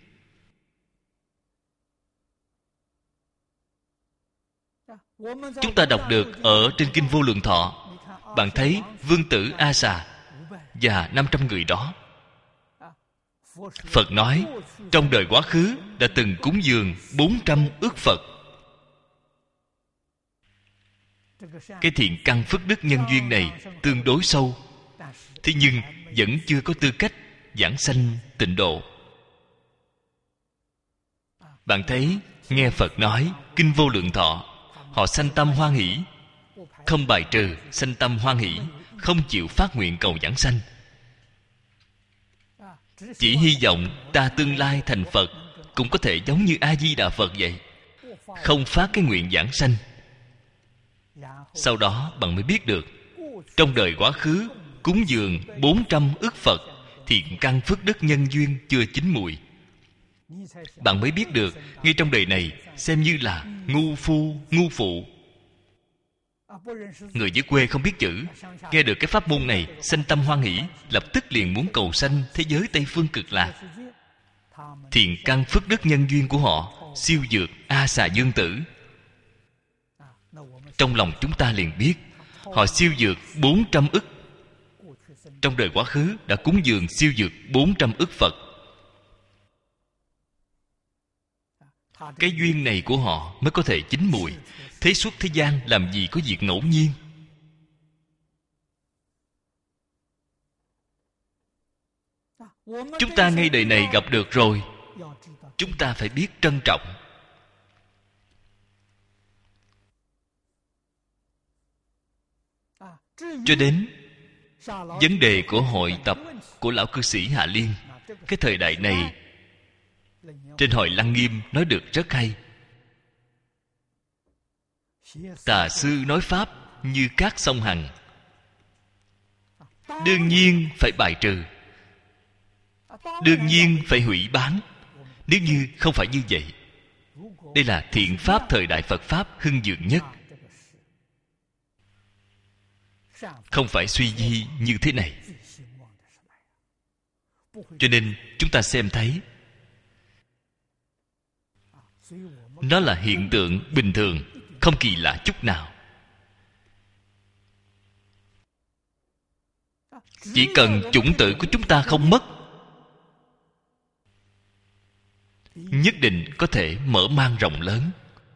[SPEAKER 1] Chúng ta đọc được ở trên kinh Vô Lượng Thọ, bạn thấy vương tử A Xà và năm trăm người đó, Phật nói trong đời quá khứ đã từng cúng dường bốn trăm ức Phật. Cái thiện căn phước đức nhân duyên này tương đối sâu, thế nhưng vẫn chưa có tư cách giảng sanh tịnh độ. Bạn thấy nghe Phật nói kinh Vô Lượng Thọ, họ sanh tâm hoan hỷ, không bài trừ, sanh tâm hoan hỷ, không chịu phát nguyện cầu giảng sanh, chỉ hy vọng ta tương lai thành Phật cũng có thể giống như A Di Đà Phật vậy, không phát cái nguyện giảng sanh. Sau đó bạn mới biết được, trong đời quá khứ cúng dường bốn trăm ức Phật, thiện căn phước đức nhân duyên chưa chín mùi. Bạn mới biết được, ngay trong đời này xem như là ngu phu, ngu phụ. Người dưới quê không biết chữ, nghe được cái pháp môn này, sanh tâm hoan hỷ, lập tức liền muốn cầu sanh thế giới Tây Phương Cực Lạc. Thiện căn phước đức nhân duyên của họ siêu vượt A Xà Dương Tử. Trong lòng chúng ta liền biết, họ siêu vượt bốn trăm ức. Trong đời quá khứ đã cúng dường siêu vượt bốn trăm ức Phật. Cái duyên này của họ mới có thể chín mùi. Thế suốt thế gian làm gì có việc ngẫu nhiên. Chúng ta ngay đời này gặp được rồi, chúng ta phải biết trân trọng. Cho đến vấn đề của hội tập của lão cư sĩ Hạ Liên, cái thời đại này trên Hội Lăng Nghiêm nói được rất hay. Tà sư nói pháp như cát sông Hằng, đương nhiên phải bài trừ, đương nhiên phải hủy bán. Nếu như không phải như vậy, đây là thiện pháp thời đại Phật pháp hưng vượng nhất, không phải suy di như thế này. Cho nên chúng ta xem thấy nó là hiện tượng bình thường, không kỳ lạ chút nào. Chỉ cần chủng tử của chúng ta không mất, nhất định có thể mở mang rộng lớn.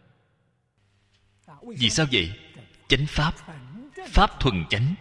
[SPEAKER 1] Vì sao vậy? Chánh pháp, pháp thuần chánh.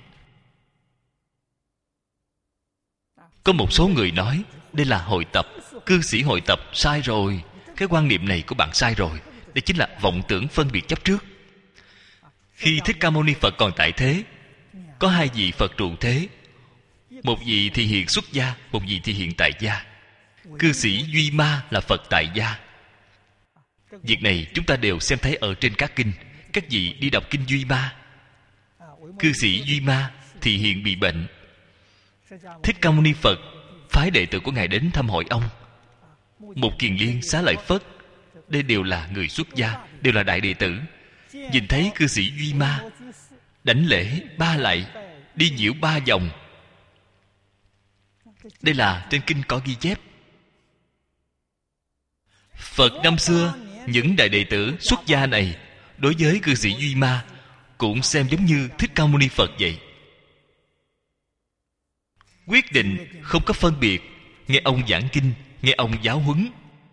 [SPEAKER 1] Có một số người nói đây là hội tập, cư sĩ hội tập. Sai rồi, cái quan niệm này của bạn sai rồi. Đây chính là vọng tưởng phân biệt chấp trước. Khi Thích Ca Mâu Ni Phật còn tại thế, có hai vị Phật trụ thế. Một vị thì hiện xuất gia, một vị thì hiện tại gia. Cư sĩ Duy Ma là Phật tại gia. Việc này chúng ta đều xem thấy ở trên các kinh. Các vị đi đọc kinh Duy Ma. Cư sĩ Duy Ma thì hiện bị bệnh. Thích Ca Mâu Ni Phật phái đệ tử của ngài đến thăm hỏi ông. Một Kiền Liên, Xá Lợi Phất, đây đều là người xuất gia, đều là đại đệ tử. Nhìn thấy cư sĩ Duy Ma đảnh lễ ba lạy, đi nhiễu ba vòng. Đây là trên kinh có ghi chép. Phật năm xưa, những đại đệ tử xuất gia này đối với cư sĩ Duy Ma cũng xem giống như Thích Ca Mâu Ni Phật vậy. Quyết định không có phân biệt, nghe ông giảng kinh, nghe ông giáo huấn.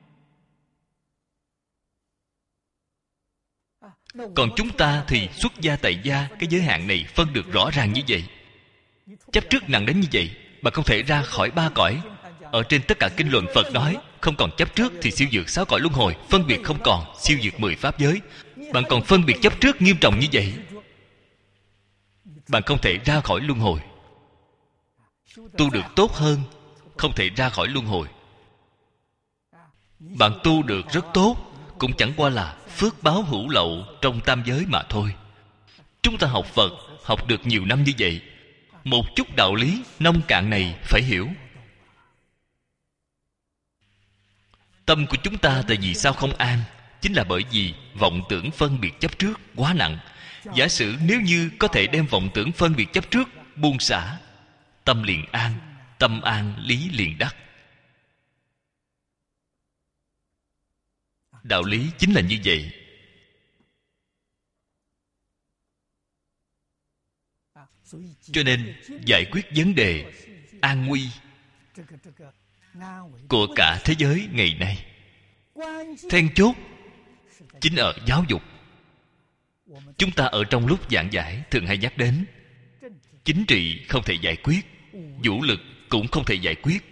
[SPEAKER 1] Còn chúng ta thì xuất gia tại gia, cái giới hạn này phân được rõ ràng như vậy. Chấp trước nặng đến như vậy, bạn không thể ra khỏi ba cõi. Ở trên tất cả kinh luận Phật nói, không còn chấp trước thì siêu vượt sáu cõi luân hồi, phân biệt không còn, siêu vượt mười pháp giới. Bạn còn phân biệt chấp trước nghiêm trọng như vậy, bạn không thể ra khỏi luân hồi. Tu được tốt hơn, không thể ra khỏi luân hồi. Bạn tu được rất tốt, cũng chẳng qua là phước báo hữu lậu trong tam giới mà thôi. Chúng ta học Phật, học được nhiều năm như vậy, một chút đạo lý nông cạn này phải hiểu. Tâm của chúng ta tại vì sao không an? Chính là bởi vì vọng tưởng phân biệt chấp trước quá nặng. Giả sử nếu như có thể đem vọng tưởng phân biệt chấp trước buông xả, tâm liền an, tâm an lý liền đắc. Đạo lý chính là như vậy. Cho nên giải quyết vấn đề an nguy của cả thế giới ngày nay, then chốt chính ở giáo dục. Chúng ta ở trong lúc giảng giải thường hay nhắc đến chính trị không thể giải quyết, vũ lực cũng không thể giải quyết,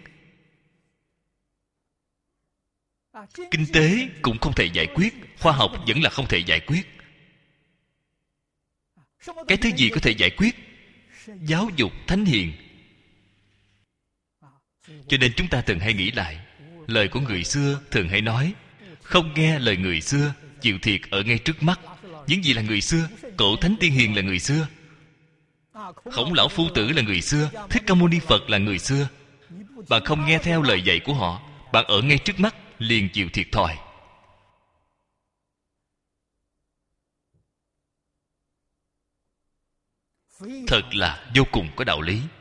[SPEAKER 1] kinh tế cũng không thể giải quyết, khoa học vẫn là không thể giải quyết. Cái thứ gì có thể giải quyết? Giáo dục thánh hiền. Cho nên chúng ta thường hay nghĩ lại, lời của người xưa thường hay nói, không nghe lời người xưa, chịu thiệt ở ngay trước mắt. Những gì là người xưa? Cổ thánh tiên hiền là người xưa, Khổng lão phu tử là người xưa, Thích Ca Mâu Ni Phật là người xưa. Bạn không nghe theo lời dạy của họ, bạn ở ngay trước mắt liền chịu thiệt thòi. Thật là vô cùng có đạo lý.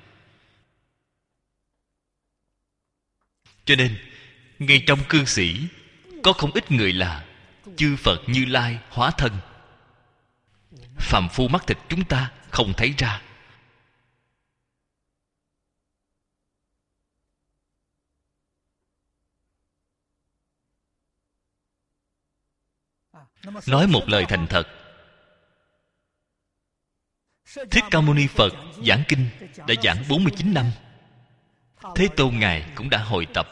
[SPEAKER 1] Cho nên ngay trong cư sĩ có không ít người là chư Phật Như Lai hóa thân. Phàm phu mắt thịt chúng ta không thấy ra. Nói một lời thành thật, Thích Ca Mâu Ni Phật giảng kinh đã giảng bốn mươi chín năm. Thế Tôn Ngài cũng đã hội tập.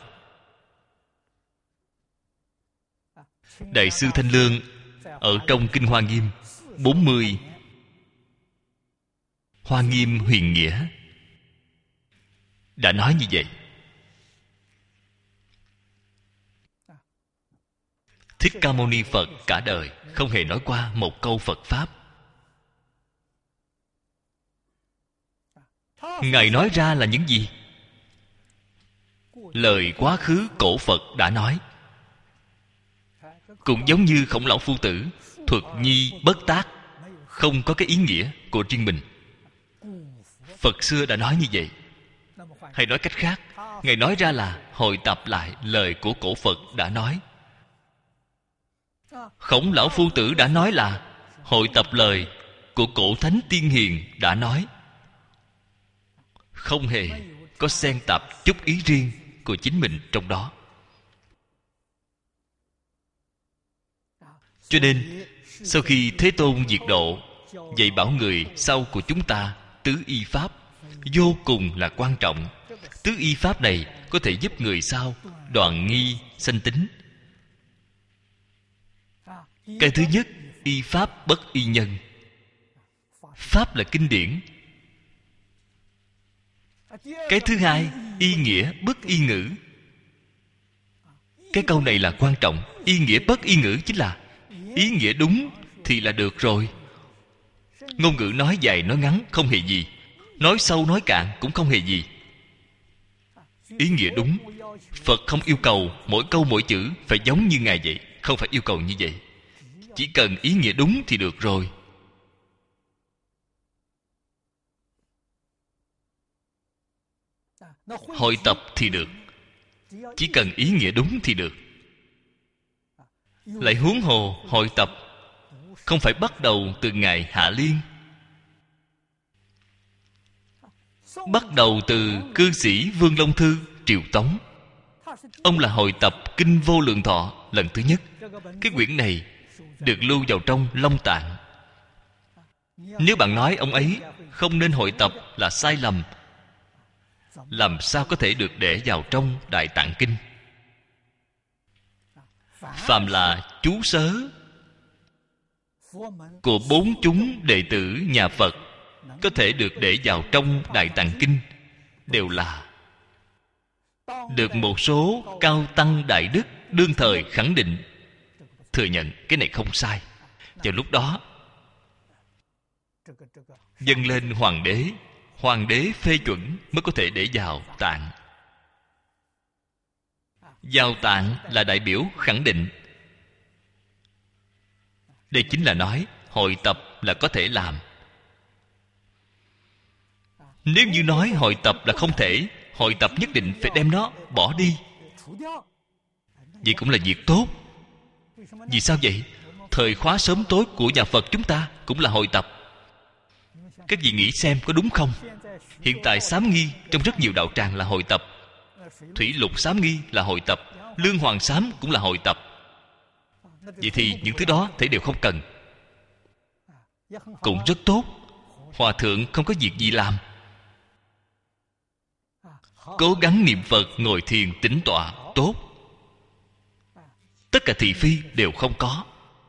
[SPEAKER 1] Đại sư Thanh Lương ở trong Kinh Hoa Nghiêm bốn mươi Hoa Nghiêm Huyền Nghĩa đã nói như vậy. Thích Ca Mâu Ni Phật cả đời không hề nói qua một câu Phật Pháp. Ngài nói ra là những gì? Lời quá khứ cổ Phật đã nói. Cũng giống như Khổng lão phu tử, thuật nhi bất tác, không có cái ý nghĩa của riêng mình. Phật xưa đã nói như vậy. Hay nói cách khác, Ngài nói ra là hội tập lại lời của cổ Phật đã nói. Khổng lão phu tử đã nói là hội tập lời của cổ thánh tiên hiền đã nói. Không hề có xen tạp chút ý riêng của chính mình trong đó. Cho nên sau khi Thế Tôn diệt độ, dạy bảo người sau của chúng ta tứ y pháp vô cùng là quan trọng. Tứ y pháp này có thể giúp người sau đoạn nghi sanh tính. Cái thứ nhất, y pháp bất y nhân. Pháp là kinh điển. Cái thứ hai, y nghĩa bất y ngữ. Cái câu này là quan trọng. Y nghĩa bất y ngữ chính là ý nghĩa đúng thì là được rồi. Ngôn ngữ nói dài nói ngắn không hề gì, nói sâu nói cạn cũng không hề gì. Ý nghĩa đúng. Phật không yêu cầu mỗi câu mỗi chữ phải giống như Ngài vậy. Không phải yêu cầu như vậy. Chỉ cần ý nghĩa đúng thì được rồi. Hội tập thì được, chỉ cần ý nghĩa đúng thì được. Lại huống hồ hội tập không phải bắt đầu từ ngày Hạ Liên, bắt đầu từ cư sĩ Vương Long Thư triều Tống. Ông là hội tập Kinh Vô Lượng Thọ lần thứ nhất. Cái quyển này được lưu vào trong Long Tạng. Nếu bạn nói ông ấy không nên hội tập là sai lầm. Làm sao có thể được để vào trong Đại Tạng Kinh? Phàm là chú sớ của bốn chúng đệ tử nhà Phật có thể được để vào trong Đại Tạng Kinh đều là được một số cao tăng đại đức đương thời khẳng định, thừa nhận cái này không sai. Vào lúc đó dâng lên hoàng đế, hoàng đế phê chuẩn mới có thể để vào tạng. Vào tạng là đại biểu khẳng định. Đây chính là nói hội tập là có thể làm. Nếu như nói hội tập là không thể, hội tập nhất định phải đem nó bỏ đi, vậy cũng là việc tốt. Vì sao vậy? Thời khóa sớm tối của nhà Phật chúng ta cũng là hội tập. Các vị nghĩ xem có đúng không? Hiện tại sám nghi trong rất nhiều đạo tràng là hội tập. Thủy lục sám nghi là hội tập. Lương hoàng sám cũng là hội tập. Vậy thì những thứ đó thấy đều không cần, cũng rất tốt. Hòa thượng không có việc gì làm, cố gắng niệm Phật, ngồi thiền tĩnh tọa, tốt. Tất cả thị phi đều không có,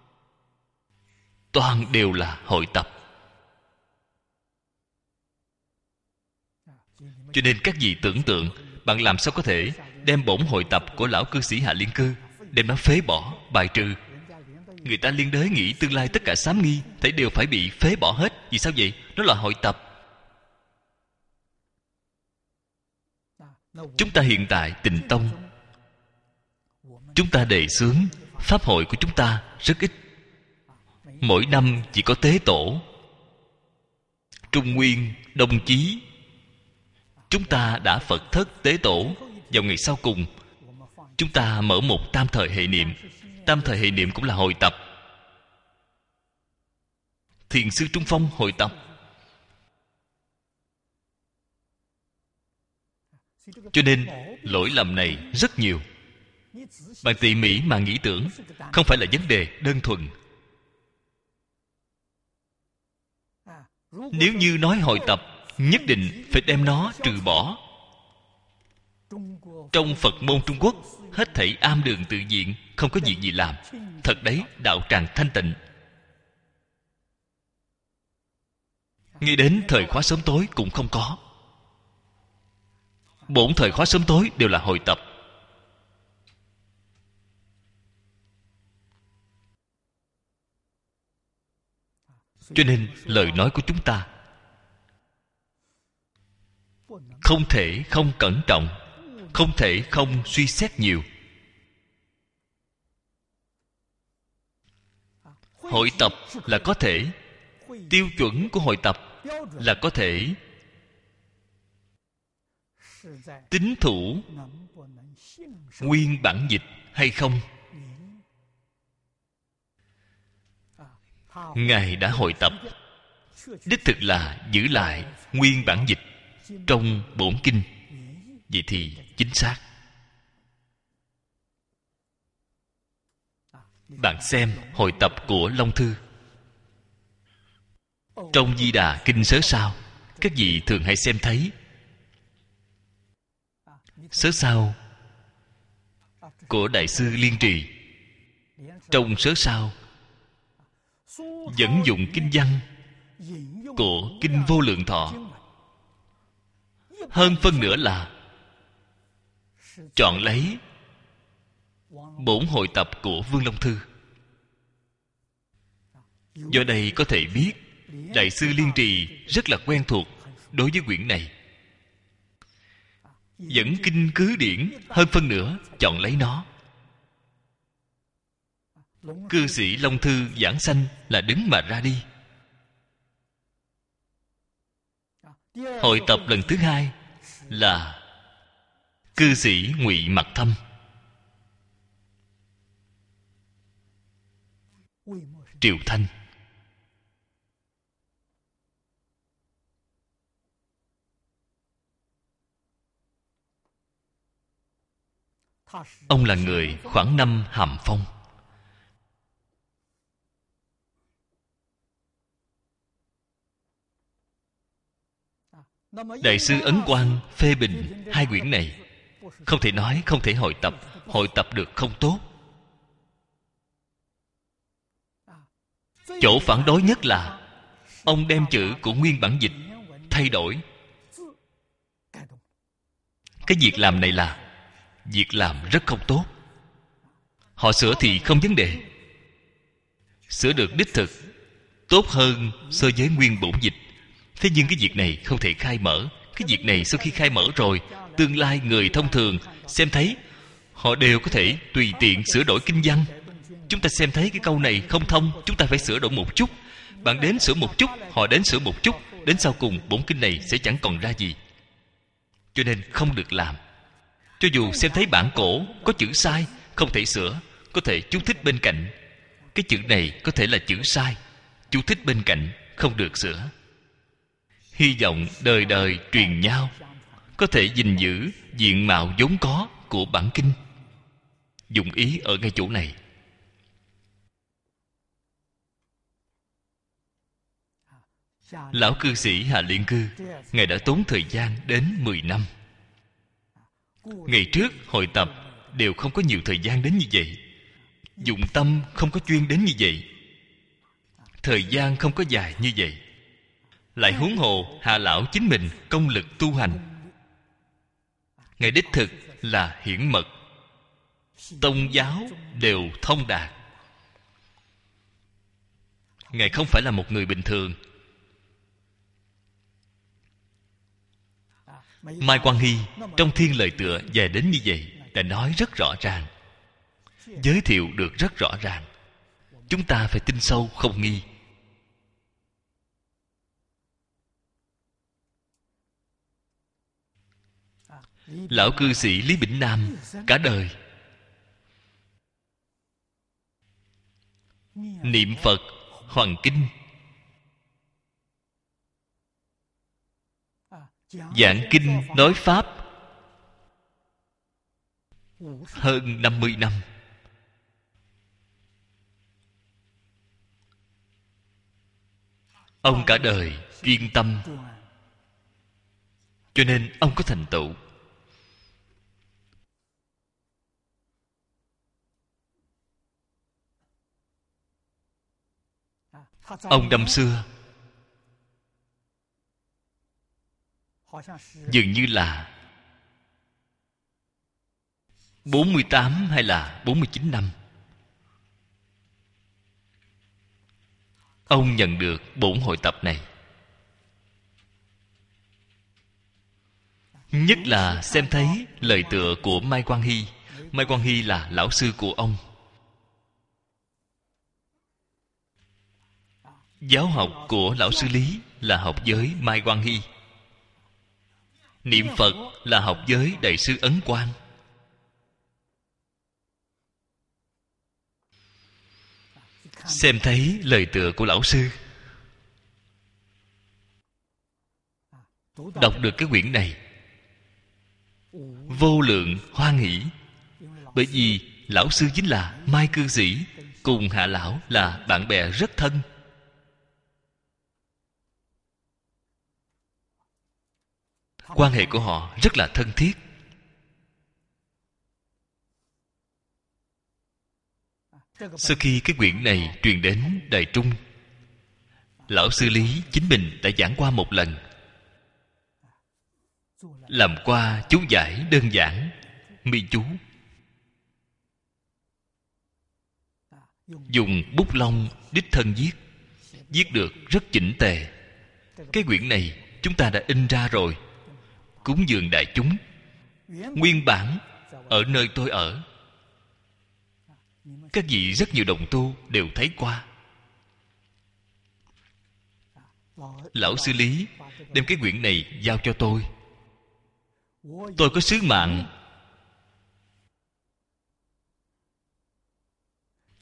[SPEAKER 1] toàn đều là hội tập. Cho nên các vị tưởng tượng, bạn làm sao có thể đem bổn hội tập của lão cư sĩ Hạ Liên Cư đem nó phế bỏ, bài trừ? Người ta liên đới nghĩ tương lai tất cả sám nghi thấy đều phải bị phế bỏ hết. Vì sao vậy? Nó là hội tập. Chúng ta hiện tại Tịnh Tông, chúng ta đề xướng pháp hội của chúng ta rất ít. Mỗi năm chỉ có tế tổ, Trung Nguyên, Đông Chí. Chúng ta đã Phật thất tế tổ. Vào ngày sau cùng chúng ta mở một tam thời hệ niệm. Tam thời hệ niệm cũng là hội tập. Thiền sư Trung Phong hội tập. Cho nên lỗi lầm này rất nhiều. Bạn tỉ mỉ mà nghĩ tưởng, không phải là vấn đề đơn thuần. Nếu như nói hội tập, nhất định phải đem nó trừ bỏ. Trong Phật môn Trung Quốc, hết thảy am đường tự diện, không có việc gì làm. Thật đấy, đạo tràng thanh tịnh. Nghĩ đến thời khóa sớm tối cũng không có. Bổn thời khóa sớm tối đều là hội tập. Cho nên lời nói của chúng ta không thể không cẩn trọng, không thể không suy xét nhiều. Hội tập là có thể, tiêu chuẩn của hội tập là có thể tín thủ nguyên bản dịch hay không. Ngài đã hội tập, đích thực là giữ lại nguyên bản dịch trong bổn kinh. Vậy thì chính xác. Bạn xem hội tập của Long Thư trong Di Đà Kinh Sớ Sao, các vị thường hay xem thấy. Sớ Sao của Đại sư Liên Trì, trong Sớ Sao dẫn dụng kinh văn của Kinh Vô Lượng Thọ, hơn phân nửa là chọn lấy bổn hội tập của Vương Long Thư. Do đây có thể biết Đại sư Liên Trì rất là quen thuộc đối với quyển này. Dẫn kinh cứ điển, hơn phân nửa chọn lấy nó. Cư sĩ Long Thư giảng sanh là đứng mà ra đi. Hội tập lần thứ hai là Cư sĩ Ngụy Mặc Thâm. Triệu Thanh. Ông là người khoảng năm Hàm Phong. Đại sư Ấn Quang phê bình hai quyển này. Không thể nói không thể hội tập. Hội tập được không tốt. Chỗ phản đối nhất là ông đem chữ của nguyên bản dịch thay đổi. Cái việc làm này là việc làm rất không tốt. Họ sửa thì không vấn đề, sửa được đích thực tốt hơn so với nguyên bổn dịch. Thế nhưng cái việc này không thể khai mở. Cái việc này sau khi khai mở rồi, tương lai người thông thường xem thấy, họ đều có thể tùy tiện sửa đổi kinh văn. Chúng ta xem thấy cái câu này không thông, chúng ta phải sửa đổi một chút. Bạn đến sửa một chút, họ đến sửa một chút, đến sau cùng bổn kinh này sẽ chẳng còn ra gì. Cho nên không được làm. Cho dù xem thấy bản cổ có chữ sai, không thể sửa, có thể chú thích bên cạnh. Cái chữ này có thể là chữ sai, chú thích bên cạnh, không được sửa. Hy vọng đời đời truyền nhau, có thể gìn giữ diện mạo vốn có của bản kinh. Dụng ý ở ngay chỗ này. Lão cư sĩ Hà Liên Cư, Ngài đã tốn thời gian đến mười năm. Ngày trước hội tập đều không có nhiều thời gian đến như vậy, dụng tâm không có chuyên đến như vậy, thời gian không có dài như vậy. Lại huống hồ Hà Lão chính mình công lực tu hành, Ngài đích thực là hiển mật, tông giáo đều thông đạt. Ngài không phải là một người bình thường. Mai Quang Hy trong Thiên Lời Tựa dài đến như vậy đã nói rất rõ ràng, giới thiệu được rất rõ ràng. Chúng ta phải tin sâu không nghi. Lão cư sĩ Lý Bỉnh Nam cả đời niệm Phật Hoàng Kinh, giảng kinh nói pháp hơn năm mươi năm. Ông cả đời chuyên tâm, cho nên ông có thành tựu. Ông năm xưa dường như là bốn mươi tám hay là bốn mươi chín năm, ông nhận được bổn hội tập này. Nhất là xem thấy lời tựa của Mai Quang Hy. Mai Quang Hy là lão sư của ông. Giáo học của lão sư Lý là học với Mai Quang Hy. Niệm Phật là học với Đại sư Ấn Quang. Xem thấy lời tựa của lão sư, đọc được cái quyển này, vô lượng hoan hỷ. Bởi vì lão sư chính là Mai cư sĩ, cùng Hạ lão là bạn bè rất thân. Quan hệ của họ rất là thân thiết. Sau khi cái quyển này truyền đến Đại Trung, lão sư Lý chính mình đã giảng qua một lần, làm qua chú giải đơn giản, mi chú, dùng bút lông đích thân viết, viết được rất chỉnh tề. Cái quyển này chúng ta đã in ra rồi, cúng dường đại chúng. Nguyên bản ở nơi tôi ở, các vị rất nhiều đồng tu đều thấy qua. Lão sư Lý đem cái quyển này giao cho tôi. Tôi có sứ mạng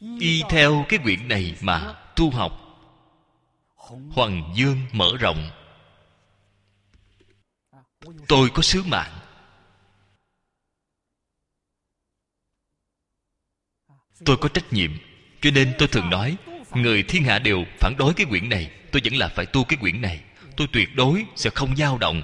[SPEAKER 1] y theo cái quyển này mà tu học. Hoằng dương mở rộng. Tôi có sứ mạng. Tôi có trách nhiệm. Cho nên tôi thường nói, người thiên hạ đều phản đối cái quyển này, tôi vẫn là phải tu cái quyển này. Tôi tuyệt đối sẽ không dao động.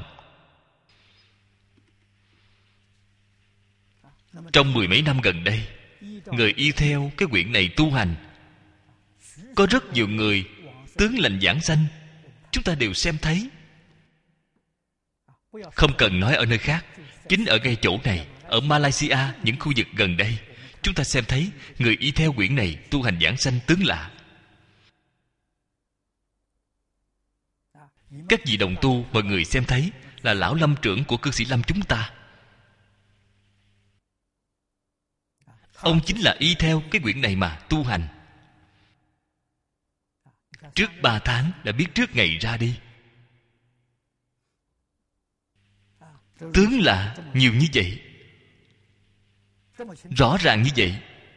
[SPEAKER 1] Trong mười mấy năm gần đây, người y theo cái quyển này tu hành, có rất nhiều người tướng lành giảng sanh, chúng ta đều xem thấy. Không cần nói ở nơi khác, chính ở ngay chỗ này, ở Malaysia, những khu vực gần đây, chúng ta xem thấy người y theo quyển này tu hành giảng sanh tướng lạ. Các vị đồng tu mọi người xem thấy là lão lâm trưởng của cư sĩ Lâm chúng ta. Ông chính là y theo cái quyển này mà tu hành. Trước ba tháng đã biết trước ngày ra đi. Tướng lạ nhiều như vậy, rõ ràng như vậy.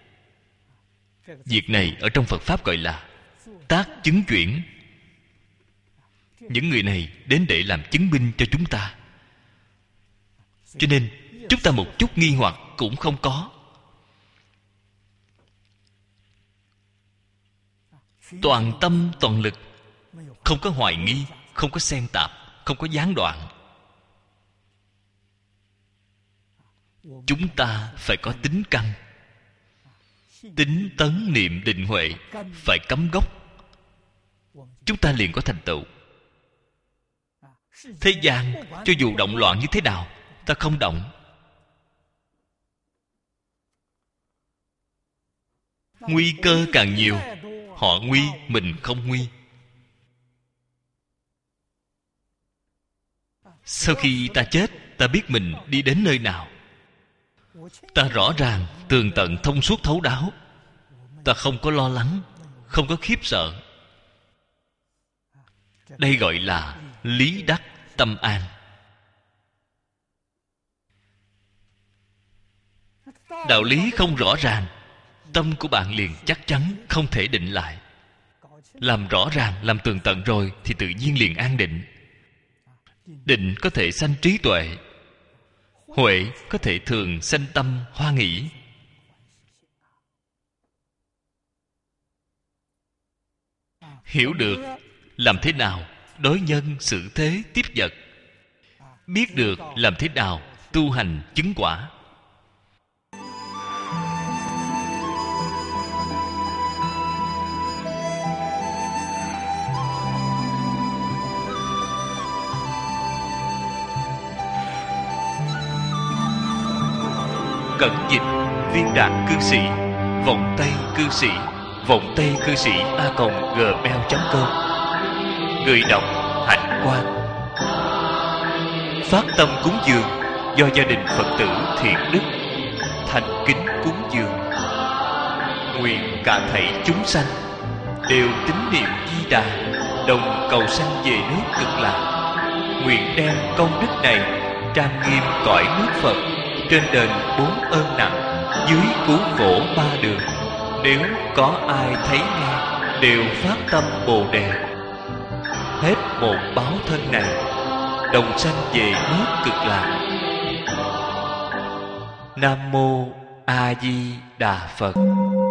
[SPEAKER 1] Việc này ở trong Phật Pháp gọi là tác chứng chuyển. Những người này đến để làm chứng minh cho chúng ta. Cho nên chúng ta một chút nghi hoặc cũng không có. Toàn tâm toàn lực, không có hoài nghi, không có xen tạp, không có gián đoạn. Chúng ta phải có tính căn, tính tấn niệm định huệ, phải cắm gốc, chúng ta liền có thành tựu. Thế gian cho dù động loạn như thế nào, ta không động. Nguy cơ càng nhiều, họ nguy, mình không nguy. Sau khi ta chết, ta biết mình đi đến nơi nào. Ta rõ ràng, tường tận, thông suốt, thấu đáo. Ta không có lo lắng, không có khiếp sợ. Đây gọi là lý đắc tâm an. Đạo lý không rõ ràng, tâm của bạn liền chắc chắn không thể định lại. Làm rõ ràng, làm tường tận rồi thì tự nhiên liền an định. Định có thể sanh trí tuệ, huệ có thể thường sanh tâm hoa nghĩ. Hiểu được làm thế nào đối nhân xử thế tiếp vật, biết được làm thế nào tu hành chứng quả. Cẩn dịch viên đạt cư sĩ, vọng tây cư sĩ, vọng tây cư sĩ a còng gmail chấm com. Người đọc Hạnh Quang. Phát tâm cúng dường do gia đình Phật tử thiện đức thành kính cúng dường. Nguyện cả thảy chúng sanh đều tín niệm Di Đà, đồng cầu sanh về nước Cực Lạc. Nguyện đem công đức này trang nghiêm cõi nước Phật, trên đền bốn ơn nặng, dưới cứu khổ ba đường. Nếu có ai thấy nghe đều phát tâm Bồ Đề, hết một báo thân này, đồng sanh về nước Cực Lạc. Nam mô A Di Đà Phật.